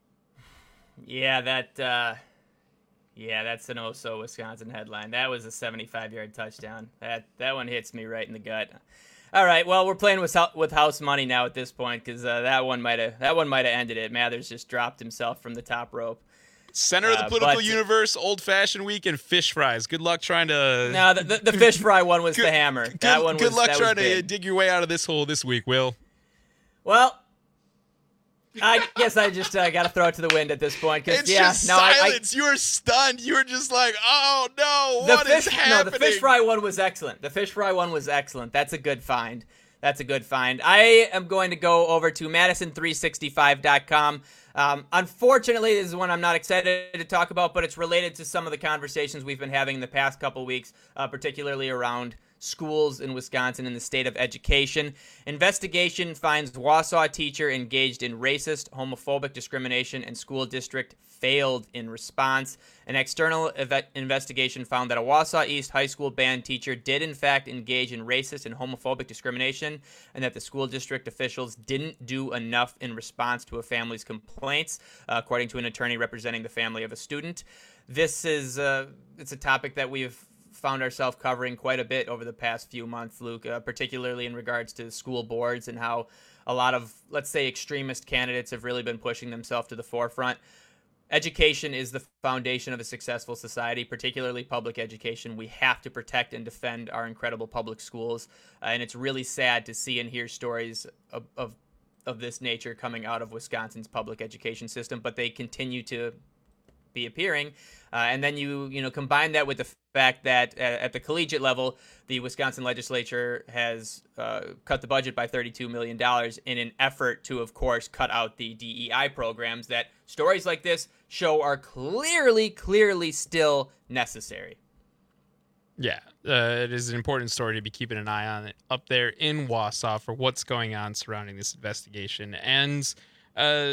Yeah, that, uh, yeah, that's an oh-so Wisconsin headline. That was a seventy-five-yard touchdown. That that one hits me right in the gut. All right, well, we're playing with with house money now at this point because uh, that one might have that one might have ended it. Mathers just dropped himself from the top rope. Center of the political uh, but, universe, old-fashioned week, and fish fries. Good luck trying to. No, the, the, the fish fry one was good, the hammer. Good, that one. Good was, luck that trying was to big. dig your way out of this hole this week, Will. Well. I guess I just uh, got to throw it to the wind at this point. Cause, it's yeah, just no, silence. I, I, you were stunned. You were just like, oh, no, the what fish, is happening? No, the fish fry one was excellent. The fish fry one was excellent. That's a good find. That's a good find. I am going to go over to Madison three sixty-five dot com. Um, unfortunately, this is one I'm not excited to talk about, but it's related to some of the conversations we've been having in the past couple weeks, uh, particularly around schools in Wisconsin and the state of education. Investigation finds Wausau teacher engaged in racist, homophobic discrimination, and school district failed in response. An external ev- investigation found that a Wausau East high school band teacher did in fact engage in racist and homophobic discrimination, and that the school district officials didn't do enough in response to a family's complaints, uh, according to an attorney representing the family of a student. This is uh, it's a topic that we've found ourselves covering quite a bit over the past few months, Luke, uh, particularly in regards to school boards and how a lot of, let's say, extremist candidates have really been pushing themselves to the forefront. Education is the foundation of a successful society, particularly public education. We have to protect and defend our incredible public schools, uh, and it's really sad to see and hear stories of, of of this nature coming out of Wisconsin's public education system, but they continue to be appearing. Uh, and then you you know combine that with the fact that uh, at the collegiate level, the Wisconsin legislature has uh, cut the budget by thirty-two million dollars in an effort to, of course, cut out the D E I programs that stories like this show are clearly, clearly still necessary. Yeah, uh, it is an important story to be keeping an eye on it up there in Wausau for what's going on surrounding this investigation. And uh,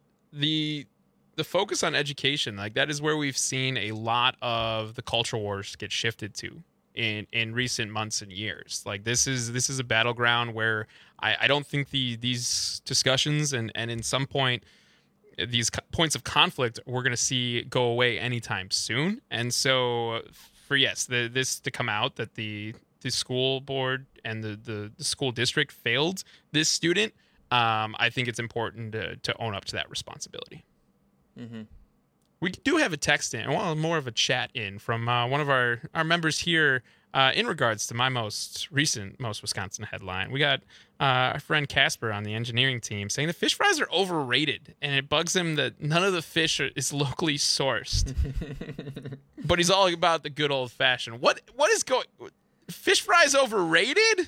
the... the focus on education, like that is where we've seen a lot of the culture wars get shifted to in, in recent months and years. Like this is this is a battleground where I, I don't think the these discussions and, and in some point these co- points of conflict we're going to see go away anytime soon. And so for yes, the, this to come out that the the school board and the, the, the school district failed this student, um, I think it's important to, to own up to that responsibility. Mm-hmm. We do have a text in, well, more of a chat in from uh, one of our, our members here uh, in regards to my most recent Most Wisconsin headline. We got uh, our friend Casper on the engineering team saying the fish fries are overrated, and it bugs him that none of the fish are, is locally sourced. But he's all about the good old fashioned. What what is going? Fish fries overrated?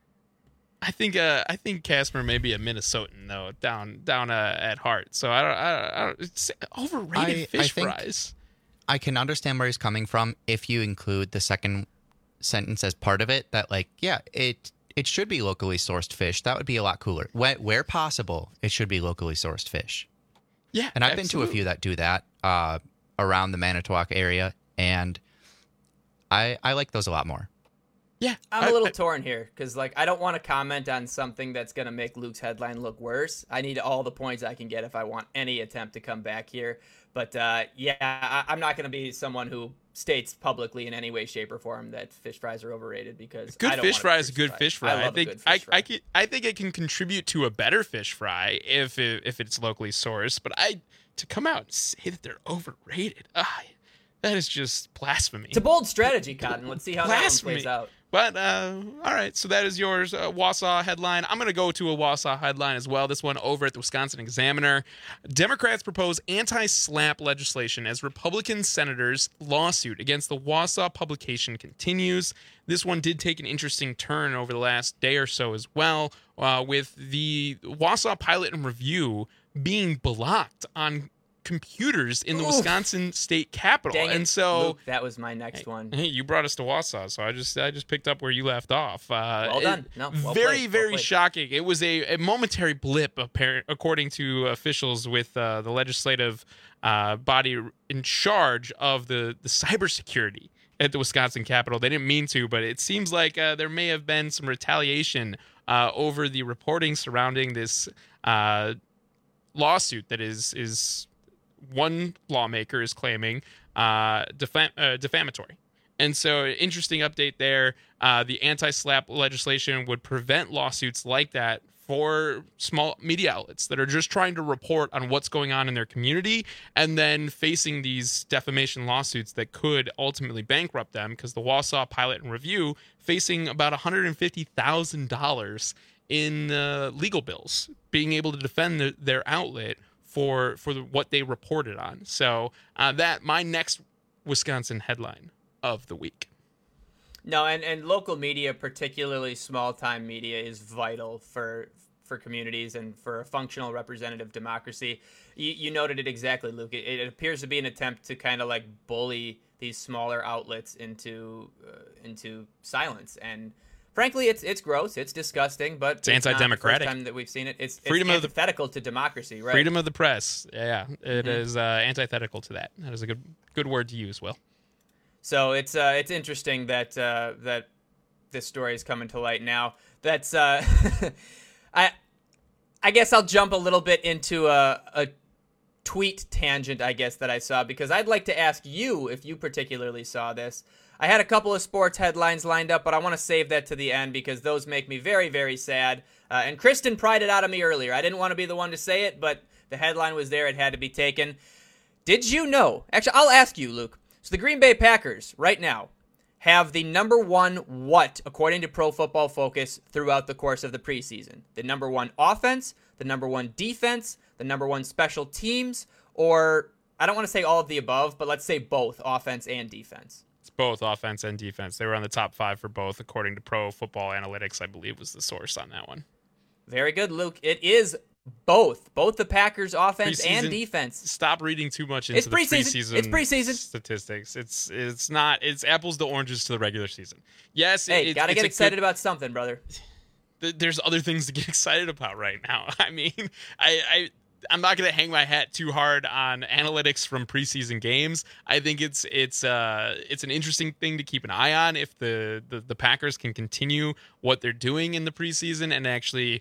I think uh, I think Casper may be a Minnesotan though, down down uh, at heart. So I don't, I don't, I don't it's overrated I, fish I think fries. I can understand where he's coming from if you include the second sentence as part of it. That like, yeah, it it should be locally sourced fish. That would be a lot cooler. Where, where possible, it should be locally sourced fish. Yeah, and I've absolutely. been to a few that do that uh, around the Manitowoc area, and I I like those a lot more. Yeah, I'm I- a little I- torn here because, like, I don't want to comment on something that's going to make Luke's headline look worse. I need all the points I can get if I want any attempt to come back here. But, uh, yeah, I- I'm not going to be someone who states publicly in any way, shape, or form that fish fries are overrated because Good I don't fish want fry to is a good fish fry. I, love think a good fish I, fry. I, can, I think it can contribute to a better fish fry if it, if it's locally sourced. But I to come out and say that they're overrated, ah, that is just blasphemy. It's a bold strategy, Cotton. Let's see how that one Blasphemy. plays out. But, uh, all right, so that is yours, uh, Wausau headline. I'm going to go to a Wausau headline as well, this one over at the Wisconsin Examiner. Democrats propose anti-SLAPP legislation as Republican senators' lawsuit against the Wausau publication continues. This one did take an interesting turn over the last day or so as well, uh, with the Wausau Pilot and Review being blocked on computers in the Oof. Wisconsin state capitol. Dang it, and so Luke, that was my next one. Hey, you brought us to Wausau, so I just I just picked up where you left off. Uh, Well done. it- No, well very, played, well very played. shocking. It was a, a momentary blip, apparent, according to officials with uh, the legislative uh, body in charge of the, the cybersecurity at the Wisconsin Capitol. They didn't mean to, but it seems like uh, there may have been some retaliation uh, over the reporting surrounding this uh, lawsuit that is is. One lawmaker is claiming uh, defam- uh, defamatory. And so, interesting update there. Uh, the anti-SLAPP legislation would prevent lawsuits like that for small media outlets that are just trying to report on what's going on in their community and then facing these defamation lawsuits that could ultimately bankrupt them, because the Wausau Pilot and Review facing about one hundred fifty thousand dollars in uh, legal bills, being able to defend the, their outlet for for the, what they reported on. So uh, that my next Wisconsin headline of the week. No, and, and local media, particularly small-time media, is vital for for communities and for a functional representative democracy. You, you noted it exactly, Luke. It, it appears to be an attempt to kind of like bully these smaller outlets into uh, into silence. And frankly, it's it's gross, it's disgusting, but It's anti-democratic. Not the first time that we've seen it. It's, it's Freedom of the- antithetical to democracy, right? Freedom of the press. Yeah, it Mhm. is uh, antithetical to that. That is a good good word to use, Will. So it's uh, it's interesting that uh, that this story is coming to light now. That's uh, I I guess I'll jump a little bit into a, a tweet tangent, I guess, that I saw, because I'd like to ask you if you particularly saw this. I had a couple of sports headlines lined up, but I want to save that to the end because those make me very, very sad. Uh, and Kristen pried it out of me earlier. I didn't want to be the one to say it, but the headline was there. It had to be taken. Did you know? Actually, I'll ask you, Luke. So the Green Bay Packers right now have the number one what, according to Pro Football Focus, throughout the course of the preseason? The number one offense, the number one defense, the number one special teams, or I don't want to say all of the above, but let's say both offense and defense. It's both offense and defense. They were on the top five for both, according to Pro Football Analytics, I believe was the source on that one. Very good, Luke. It is both. Both the Packers' offense Preseason- and defense. Stop reading too much into It's the preseason. preseason. It's preseason. Statistics. It's it's not. It's apples to oranges to the regular season. Yes. Hey, it, gotta it's get a excited good- about something, brother. th- There's other things to get excited about right now. I mean, I. I I'm not going to hang my hat too hard on analytics from preseason games. I think it's it's uh it's an interesting thing to keep an eye on if the, the, the Packers can continue what they're doing in the preseason and actually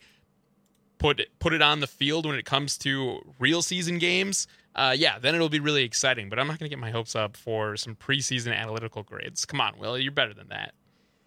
put it, put it on the field when it comes to real season games. Uh, yeah, then it'll be really exciting. But I'm not going to get my hopes up for some preseason analytical grades. Come on, Will, you're better than that.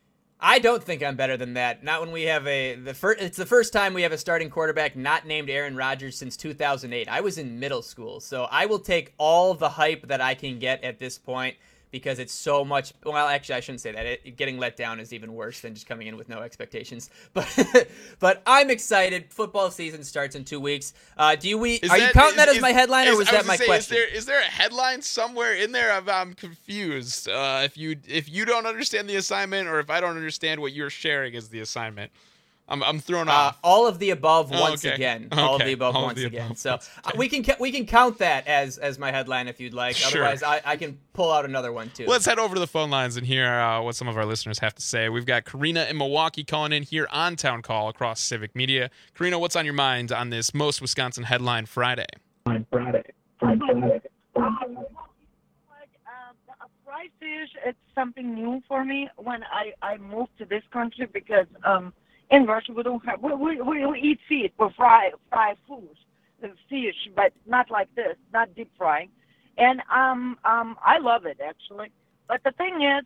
I don't think I'm better than that. Not when we have a the first. It's the first time we have a starting quarterback not named Aaron Rodgers since two thousand eight. I was in middle school, so I will take all the hype that I can get at this point because it's so much. Well, actually, I shouldn't say that. It, getting let down is even worse than just coming in with no expectations. But but I'm excited. Football season starts in two weeks. Uh, do you we Is are you that- counting is- that as is- my headline, or is- was I that gonna my say, question? Is there, is there a headline somewhere in there? I'm, I'm confused. Uh, if you if you don't understand the assignment, or if I don't understand what you're sharing as the assignment, I'm I'm thrown Uh, off. all of the above Oh, once okay. again. All of Okay. the above All of once the again. above So once uh, we can ca- we can count that as as my headline if you'd like. Sure. Otherwise, I, I can pull out another one too. Let's head over to the phone lines and hear uh, what some of our listeners have to say. We've got Karina in Milwaukee calling in here on Town Call across Civic Media. Karina, what's on your mind on this Most Wisconsin Headline Friday? On Friday. On Friday. fry fish, it's something new for me when I, I moved to this country because um, in Russia we don't have, we, we, we eat feed, we fry, fry food, fish, but not like this, not deep frying. And um, um, I love it, actually. But the thing is,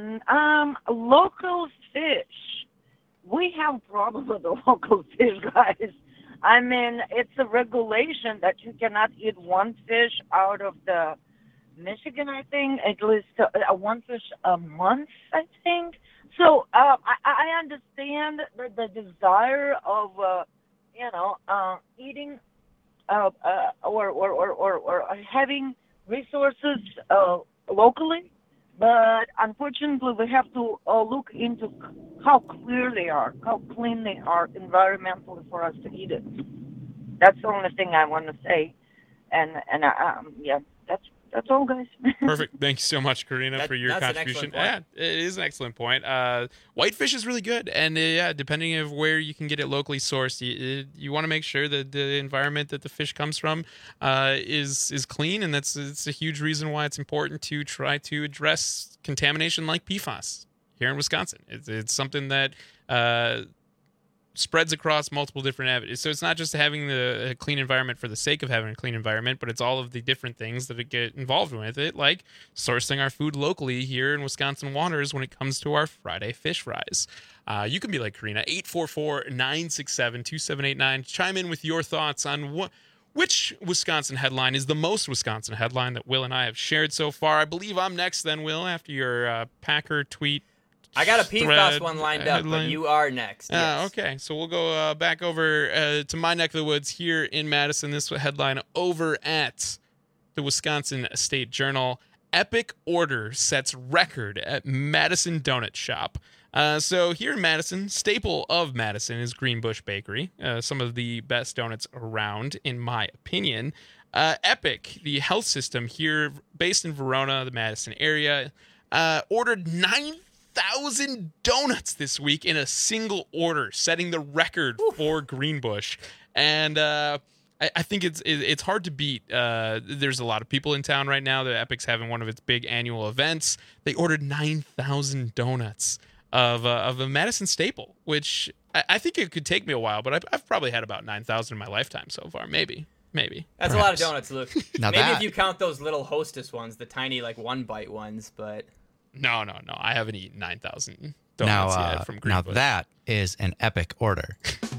um, local fish, we have a problem with the local fish, guys. I mean, it's a regulation that you cannot eat one fish out of the Michigan, I think, at least uh, one fish a month, I think. So uh, I, I understand the, the desire of, uh, you know, uh, eating uh, uh, or, or, or, or, or having resources uh, locally. But unfortunately, we have to uh, look into how clear they are, how clean they are environmentally for us to eat it. That's the only thing I want to say. And, and uh, um, yeah, that's that's all, guys. Perfect. Thank you so much, Karina, That- for your that's an contribution. excellent Yeah, it is an excellent point. Uh, whitefish is really good. And uh, yeah, depending on where you can get it locally sourced, you, you want to make sure that the environment that the fish comes from uh, is is clean. And that's it's a huge reason why it's important to try to address contamination like P FAS here in Wisconsin. It's, it's something that uh, spreads across multiple different avenues. So it's not just having the a clean environment for the sake of having a clean environment, but it's all of the different things that get involved with it, like sourcing our food locally here in Wisconsin waters when it comes to our Friday fish fries. Uh, you can be like Karina, eight four four, nine six seven, two seven eight nine. Chime in with your thoughts on what which Wisconsin headline is the most Wisconsin headline that Will and I have shared so far. I believe I'm next then, Will, after your uh, Packer tweet. I got a P FAS thread one lined up, headline. but you are next. Ah, Yes. okay. So we'll go uh, back over uh, to my neck of the woods here in Madison. This headline over at the Wisconsin State Journal. Epic order sets record at Madison Donut Shop. Uh, so here in Madison, staple of Madison is Greenbush Bakery. Uh, some of the best donuts around, in my opinion. Uh, Epic, the health system here, based in Verona, the Madison area, uh, ordered nine thousand donuts this week in a single order, setting the record Oof. for Greenbush. And uh, I, I think it's it, it's hard to beat. Uh, there's a lot of people in town right now. The Epic's having one of its big annual events. They ordered nine thousand donuts of uh, of a Madison staple, which I, I think it could take me a while, but I've, I've probably had about nine thousand in my lifetime so far. Maybe. Maybe. That's Perhaps. a lot of donuts, Luke. Now Maybe that- if you count those little Hostess ones, the tiny, like, one-bite ones, but... No, no, no. I haven't eaten nine thousand Now, donuts uh, yet from now Greenbush. that is an epic order.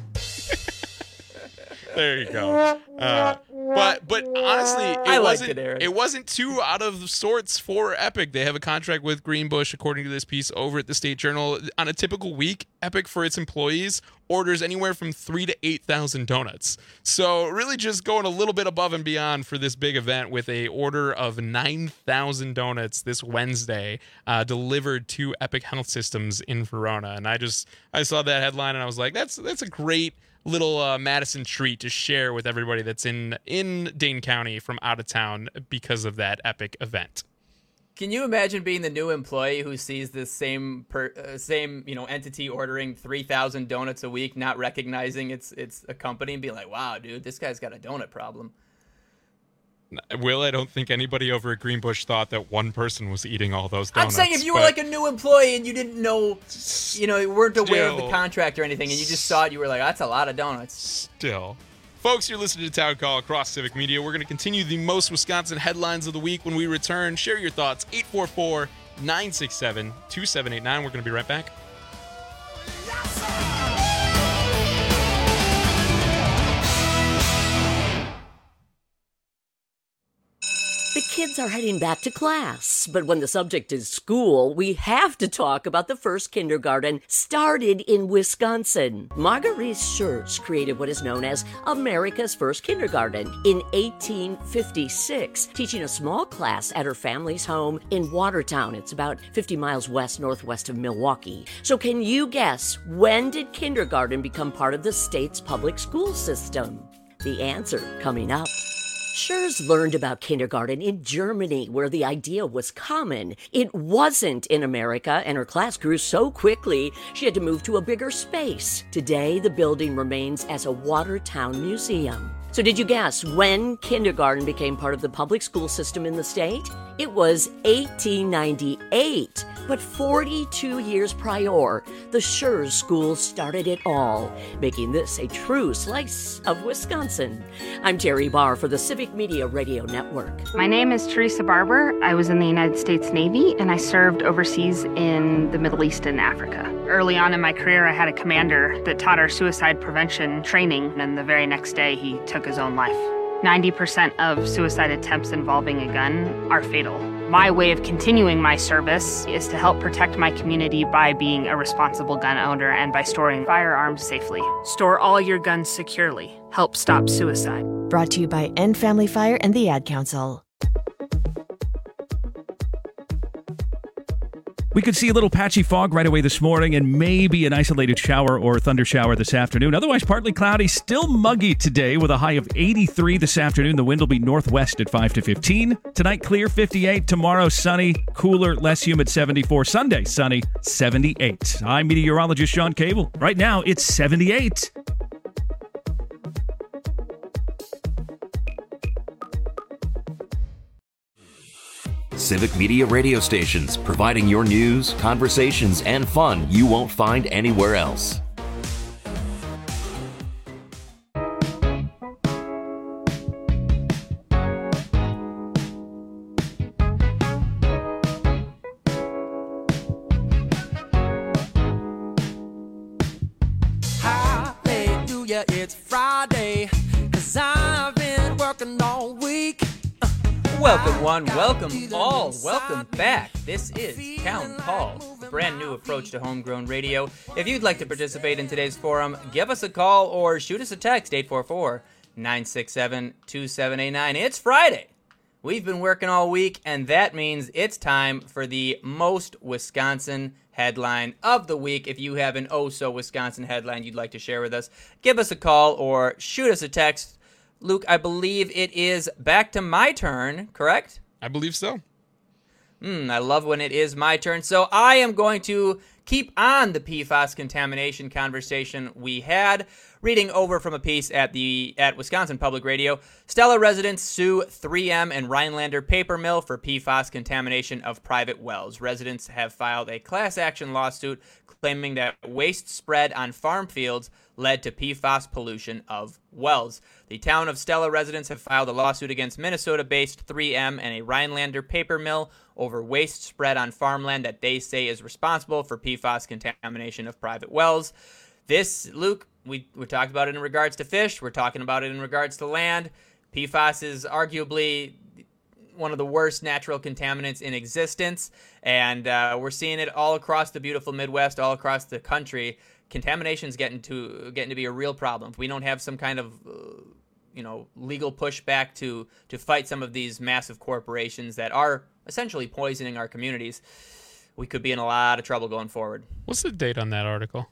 There you go. Uh, but but honestly, it I liked wasn't it, Aaron. it wasn't too out of sorts for Epic. They have a contract with Greenbush, according to this piece over at the State Journal. On a typical week, Epic for its employees orders anywhere from three to eight thousand donuts. So really, just going a little bit above and beyond for this big event with a order of nine thousand donuts this Wednesday, uh, delivered to Epic Health Systems in Verona. And I just I saw that headline and I was like, that's that's a great little uh, Madison treat to share with everybody that's in in Dane County from out of town because of that epic event. Can you imagine being the new employee who sees this same per, uh, same you know entity ordering three thousand donuts a week, not recognizing it's it's a company, and being like, "Wow, dude, this guy's got a donut problem." Will, I don't think anybody over at Greenbush thought that one person was eating all those donuts. I'm saying if you were but like a new employee and you didn't know, you know, you weren't aware of the Still. contract or anything, and you just saw it, you were like, "That's a lot of donuts." Still. Folks, you're listening to Town Call across Civic Media. We're going to continue the most Wisconsin headlines of the week when we return. Share your thoughts. eight four four, nine six seven, two seven eight nine. We're going to be right back. The kids are heading back to class, but when the subject is school, we have to talk about the first kindergarten started in Wisconsin. Marguerite Schurz created what is known as America's first kindergarten in eighteen fifty-six, teaching a small class at her family's home in Watertown. It's about fifty miles west northwest of Milwaukee. So can you guess, when did kindergarten become part of the state's public school system? The answer coming up. Schurz learned about kindergarten in Germany, where the idea was common. It wasn't in America, and her class grew so quickly, she had to move to a bigger space. Today, the building remains as a Watertown museum. So did you guess when kindergarten became part of the public school system in the state? It was eighteen ninety-eight, but forty-two years prior, the Schurz School started it all, making this a true slice of Wisconsin. I'm Terry Barr for the Civic Media Radio Network. My name is Teresa Barber. I was in the United States Navy, and I served overseas in the Middle East and Africa. Early on in my career, I had a commander that taught our suicide prevention training, and the very next day, he took his own life. ninety percent of suicide attempts involving a gun are fatal. My way of continuing my service is to help protect my community by being a responsible gun owner and by storing firearms safely. Store all your guns securely. Help stop suicide. Brought to you by End Family Fire and the Ad Council. We could see a little patchy fog right away this morning and maybe an isolated shower or thunder shower this afternoon. Otherwise, partly cloudy, still muggy today with a high of eighty-three this afternoon. The wind will be northwest at five to fifteen. Tonight, clear, fifty-eight. Tomorrow, sunny, cooler, less humid, seventy-four. Sunday, sunny, seventy-eight. I'm meteorologist Sean Cable. Right now, it's seventy-eight. Civic Media radio stations, providing your news, conversations, and fun you won't find anywhere else. Hallelujah, it's Friday, 'cause I've been working all week. Welcome one, welcome all, welcome back. This is Town Call, a brand new approach to homegrown radio. If you'd like to participate in today's forum, give us a call or shoot us a text, eight four four, nine six seven, two seven eight nine. It's Friday. We've been working all week, and that means it's time for the most Wisconsin headline of the week. If you have an oh-so-Wisconsin headline you'd like to share with us, give us a call or shoot us a text. Luke, I believe it is back to my turn, correct? I believe so. Mm, I love when it is my turn. So I am going to keep on the P FAS contamination conversation we had, reading over from a piece at the at Wisconsin Public Radio. Stella residents sue three M and Rhinelander Paper Mill for P FAS contamination of private wells. Residents have filed a class action lawsuit claiming that waste spread on farm fields led to P FAS pollution of wells. The town of Stella residents have filed a lawsuit against Minnesota-based three M and a Rhinelander Paper Mill over waste spread on farmland that they say is responsible for P FAS contamination of private wells. This, Luke, we, we talked about it in regards to fish. We're talking about it in regards to land. P FAS is arguably one of the worst natural contaminants in existence, and uh, we're seeing it all across the beautiful Midwest, all across the country. Contamination is getting to getting to be a real problem. If we don't have some kind of uh, you know legal pushback to to fight some of these massive corporations that are essentially poisoning our communities, we could be in a lot of trouble going forward. What's the date on that article?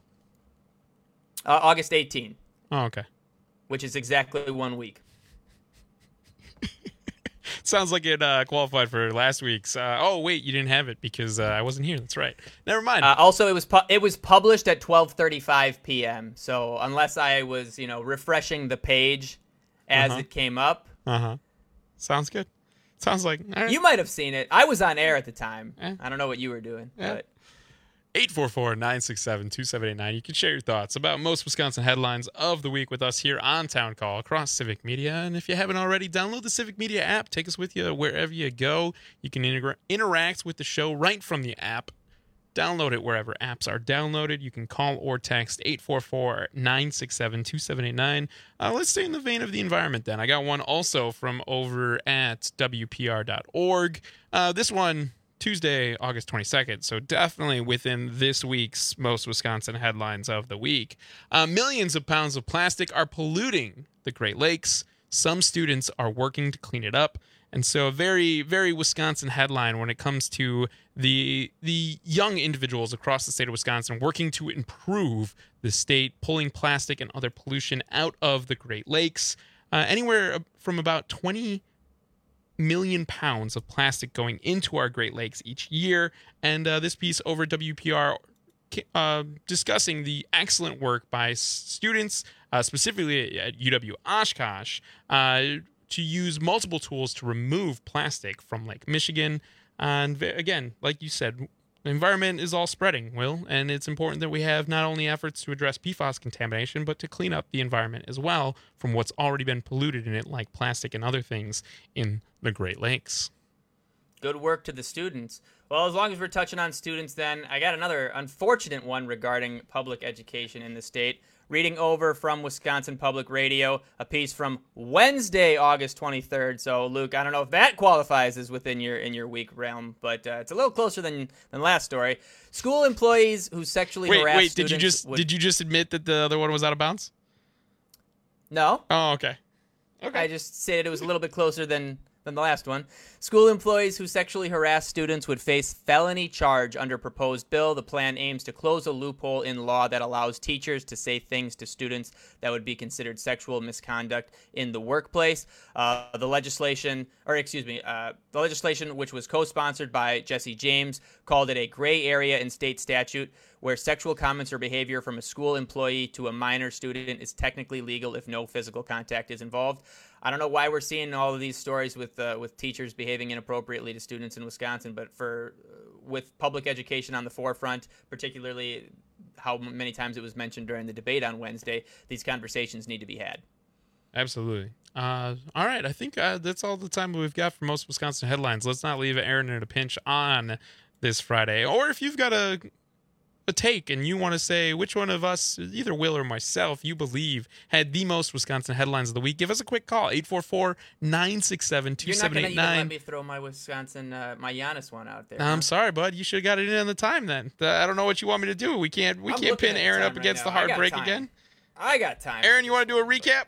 Uh, August eighteenth. Oh, okay. Which is exactly one week. Sounds like it uh, qualified for last week's. Uh, oh wait, you didn't have it because uh, I wasn't here. That's right. Never mind. Uh, also, it was pu- it was published at twelve thirty-five p.m. So unless I was you know refreshing the page as Uh-huh. it came up, Uh huh. Sounds good. Sounds like all right. you might have seen it. I was on air at the time. Eh. I don't know what you were doing, Yeah. but eight four four, nine six seven, two seven eight nine. You can share your thoughts about most Wisconsin headlines of the week with us here on Town Call across Civic Media. And if you haven't already, download the Civic Media app. Take us with you wherever you go. You can integra- interact with the show right from the app. Download it wherever apps are downloaded. You can call or text eight four four, nine six seven, two seven eight nine. Uh, let's stay in the vein of the environment then. I got one also from over at W P R dot org. Uh, this one, Tuesday, August twenty-second, so definitely within this week's most Wisconsin headlines of the week. Uh, millions of pounds of plastic are polluting the Great Lakes. Some students are working to clean it up. And so a very, very Wisconsin headline when it comes to the the young individuals across the state of Wisconsin working to improve the state, pulling plastic and other pollution out of the Great Lakes. Uh, anywhere from about twenty million pounds of plastic going into our Great Lakes each year. And uh, this piece over W P R uh, discussing the excellent work by students, uh, specifically at U W Oshkosh, uh, to use multiple tools to remove plastic from Lake Michigan. And again, like you said, the environment is all spreading, Will, and it's important that we have not only efforts to address P F A S contamination, but to clean up the environment as well from what's already been polluted in it, like plastic and other things in the Great Lakes. Good work to the students. Well, as long as we're touching on students, then I got another unfortunate one regarding public education in the state. Reading over from Wisconsin Public Radio, a piece from Wednesday, August twenty-third. So, Luke, I don't know if that qualifies as within your in your week realm, but uh, it's a little closer than than last story. School employees who sexually wait, harass wait, students. Wait, did you just would... did you just admit that the other one was out of bounds? No. Oh, okay. Okay. I just stated it was a little bit closer than. than the last one. School employees who sexually harass students would face felony charge under proposed bill. The plan aims to close a loophole in law that allows teachers to say things to students that would be considered sexual misconduct in the workplace. Uh, the legislation, or excuse me, uh, the legislation, which was co-sponsored by Jesse James, called it a gray area in state statute where sexual comments or behavior from a school employee to a minor student is technically legal if no physical contact is involved. I don't know why we're seeing all of these stories with uh, with teachers behaving inappropriately to students in Wisconsin, but for uh, with public education on the forefront, particularly how many times it was mentioned during the debate on Wednesday, these conversations need to be had. Absolutely. Uh, all right, I think uh, that's all the time we've got for most Wisconsin headlines. Let's not leave Aaron in a pinch on this Friday. Or if you've got a a take and you want to say which one of us, either Will or myself, you believe had the most Wisconsin headlines of the week, give us a quick call, eight four four, nine six seven, two seven eight nine. You're not going to even let me throw my Wisconsin, uh, my Giannis one out there. I'm huh? sorry, bud. You should have got it in on the time then. Uh, I don't know what you want me to do. We can't we I'm can't pin Aaron up right against now. the hard break time. again. I got time. Aaron, you want to do a recap?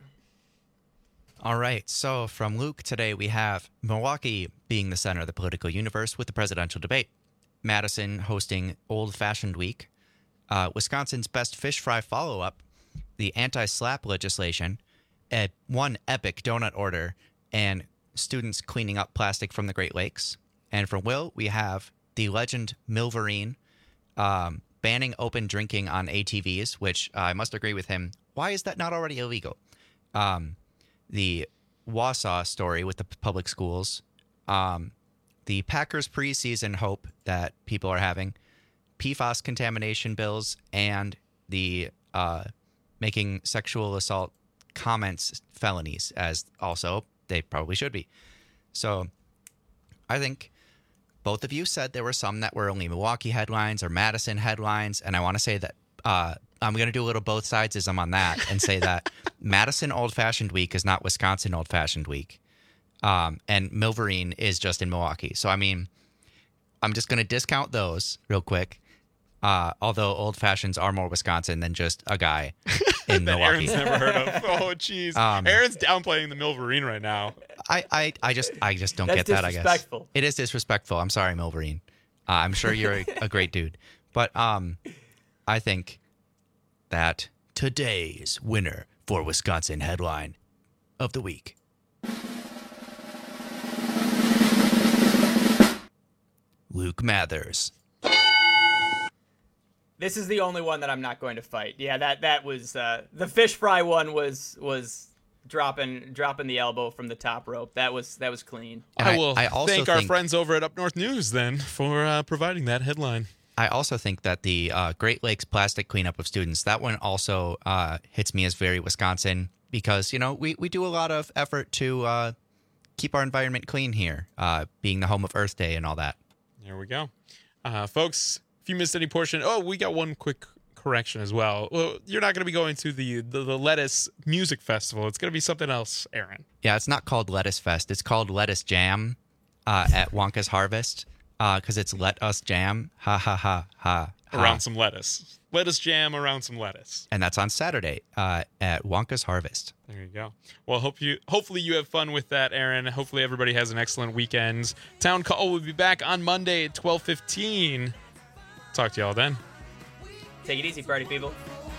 All right, so from Luke today, we have Milwaukee being the center of the political universe with the presidential debate, Madison hosting Old Fashioned Week, uh, Wisconsin's best fish fry follow-up, the anti-slap legislation, a, one epic donut order, and students cleaning up plastic from the Great Lakes. And from Will, we have the legend Milverine um, banning open drinking on A T Vs, which uh, I must agree with him. Why is that not already illegal? Um... The Wausau story with the public schools, um, the Packers preseason hope that people are having, P F A S contamination bills, and the uh, making sexual assault comments felonies, as also they probably should be. So I think both of you said there were some that were only Milwaukee headlines or Madison headlines, and I want to say that uh, I'm going to do a little both sidesism on that and say that Madison Old Fashioned Week is not Wisconsin Old Fashioned Week. Um, and Milverine is just in Milwaukee. So, I mean, I'm just going to discount those real quick. Uh, although Old Fashions are more Wisconsin than just a guy in that Milwaukee. Aaron's never heard of. Oh, jeez. Um, Aaron's downplaying the Milverine right now. I, I, I just I just don't That's get that, I guess. disrespectful. It is disrespectful. I'm sorry, Milverine. Uh, I'm sure you're a, a great dude. But um, I think that today's winner for Wisconsin headline of the week. Luke Mathers. This is the only one that I'm not going to fight. Yeah, that that was uh, the fish fry one was was dropping dropping the elbow from the top rope. That was that was clean. I will I also thank our think- friends over at Up North News then for uh, providing that headline. I also think that the uh, Great Lakes plastic cleanup of students, that one also uh, hits me as very Wisconsin because, you know, we, we do a lot of effort to uh, keep our environment clean here, uh, being the home of Earth Day and all that. There we go. Uh, folks, if you missed any portion, oh, we got one quick correction as well. Well, you're not going to be going to the, the, the Lettuce Music Festival. It's going to be something else, Aaron. Yeah, it's not called Lettuce Fest. It's called Lettuce Jam uh, at Wonka's Harvest. Because uh, it's let us jam, ha ha ha ha. Around some lettuce. Lettuce jam around some lettuce. And that's on Saturday uh, at Wonka's Harvest. There you go. Well, hope you, hopefully you have fun with that, Aaron. Hopefully everybody has an excellent weekend. Town Call will be back on Monday at twelve fifteen. Talk to y'all then. Take it easy, party people.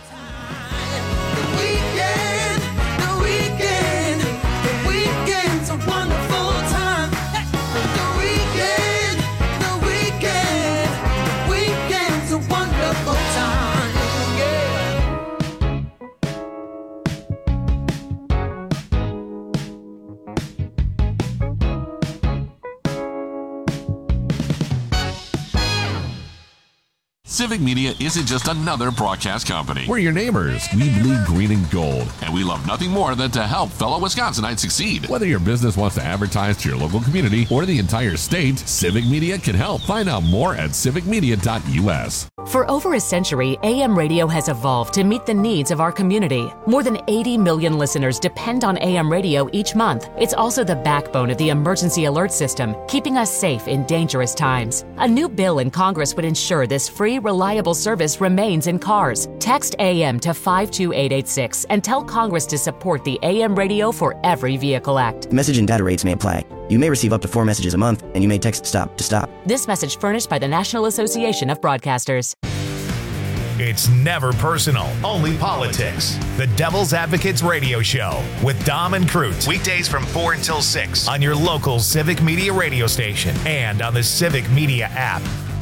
Weekend, the weekend, the weekend's a wonderful time. The weekend, the weekend, weekend's a wonderful time. Yeah. Civic Media isn't just another broadcast company. We're your neighbors. We bleed green and gold, and we love nothing more than to help fellow Wisconsinites succeed. Whether your business wants to advertise to your local community or the entire state, Civic Media can help. Find out more at civic media dot u s. For over a century, A M radio has evolved to meet the needs of our community. More than eighty million listeners depend on A M radio each month. It's also the backbone of the emergency alert system, keeping us safe in dangerous times. A new bill in Congress would ensure this free, reliable service remains in cars. Text A M to five two eight eight six and tell Congress to support the A M Radio for Every Vehicle Act. Message and data rates may apply. You may receive up to four messages a month, and you may text STOP to stop. This message furnished by the National Association of Broadcasters. It's never personal, only politics. The Devil's Advocates Radio Show with Dom and Crute. Weekdays from four until six on your local Civic Media radio station and on the Civic Media app.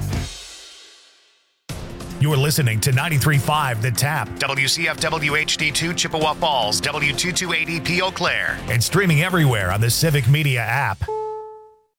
You're listening to ninety-three point five The Tap, W C F W H D two Chippewa Falls, W two two eight E P Eau Claire, and streaming everywhere on the Civic Media app.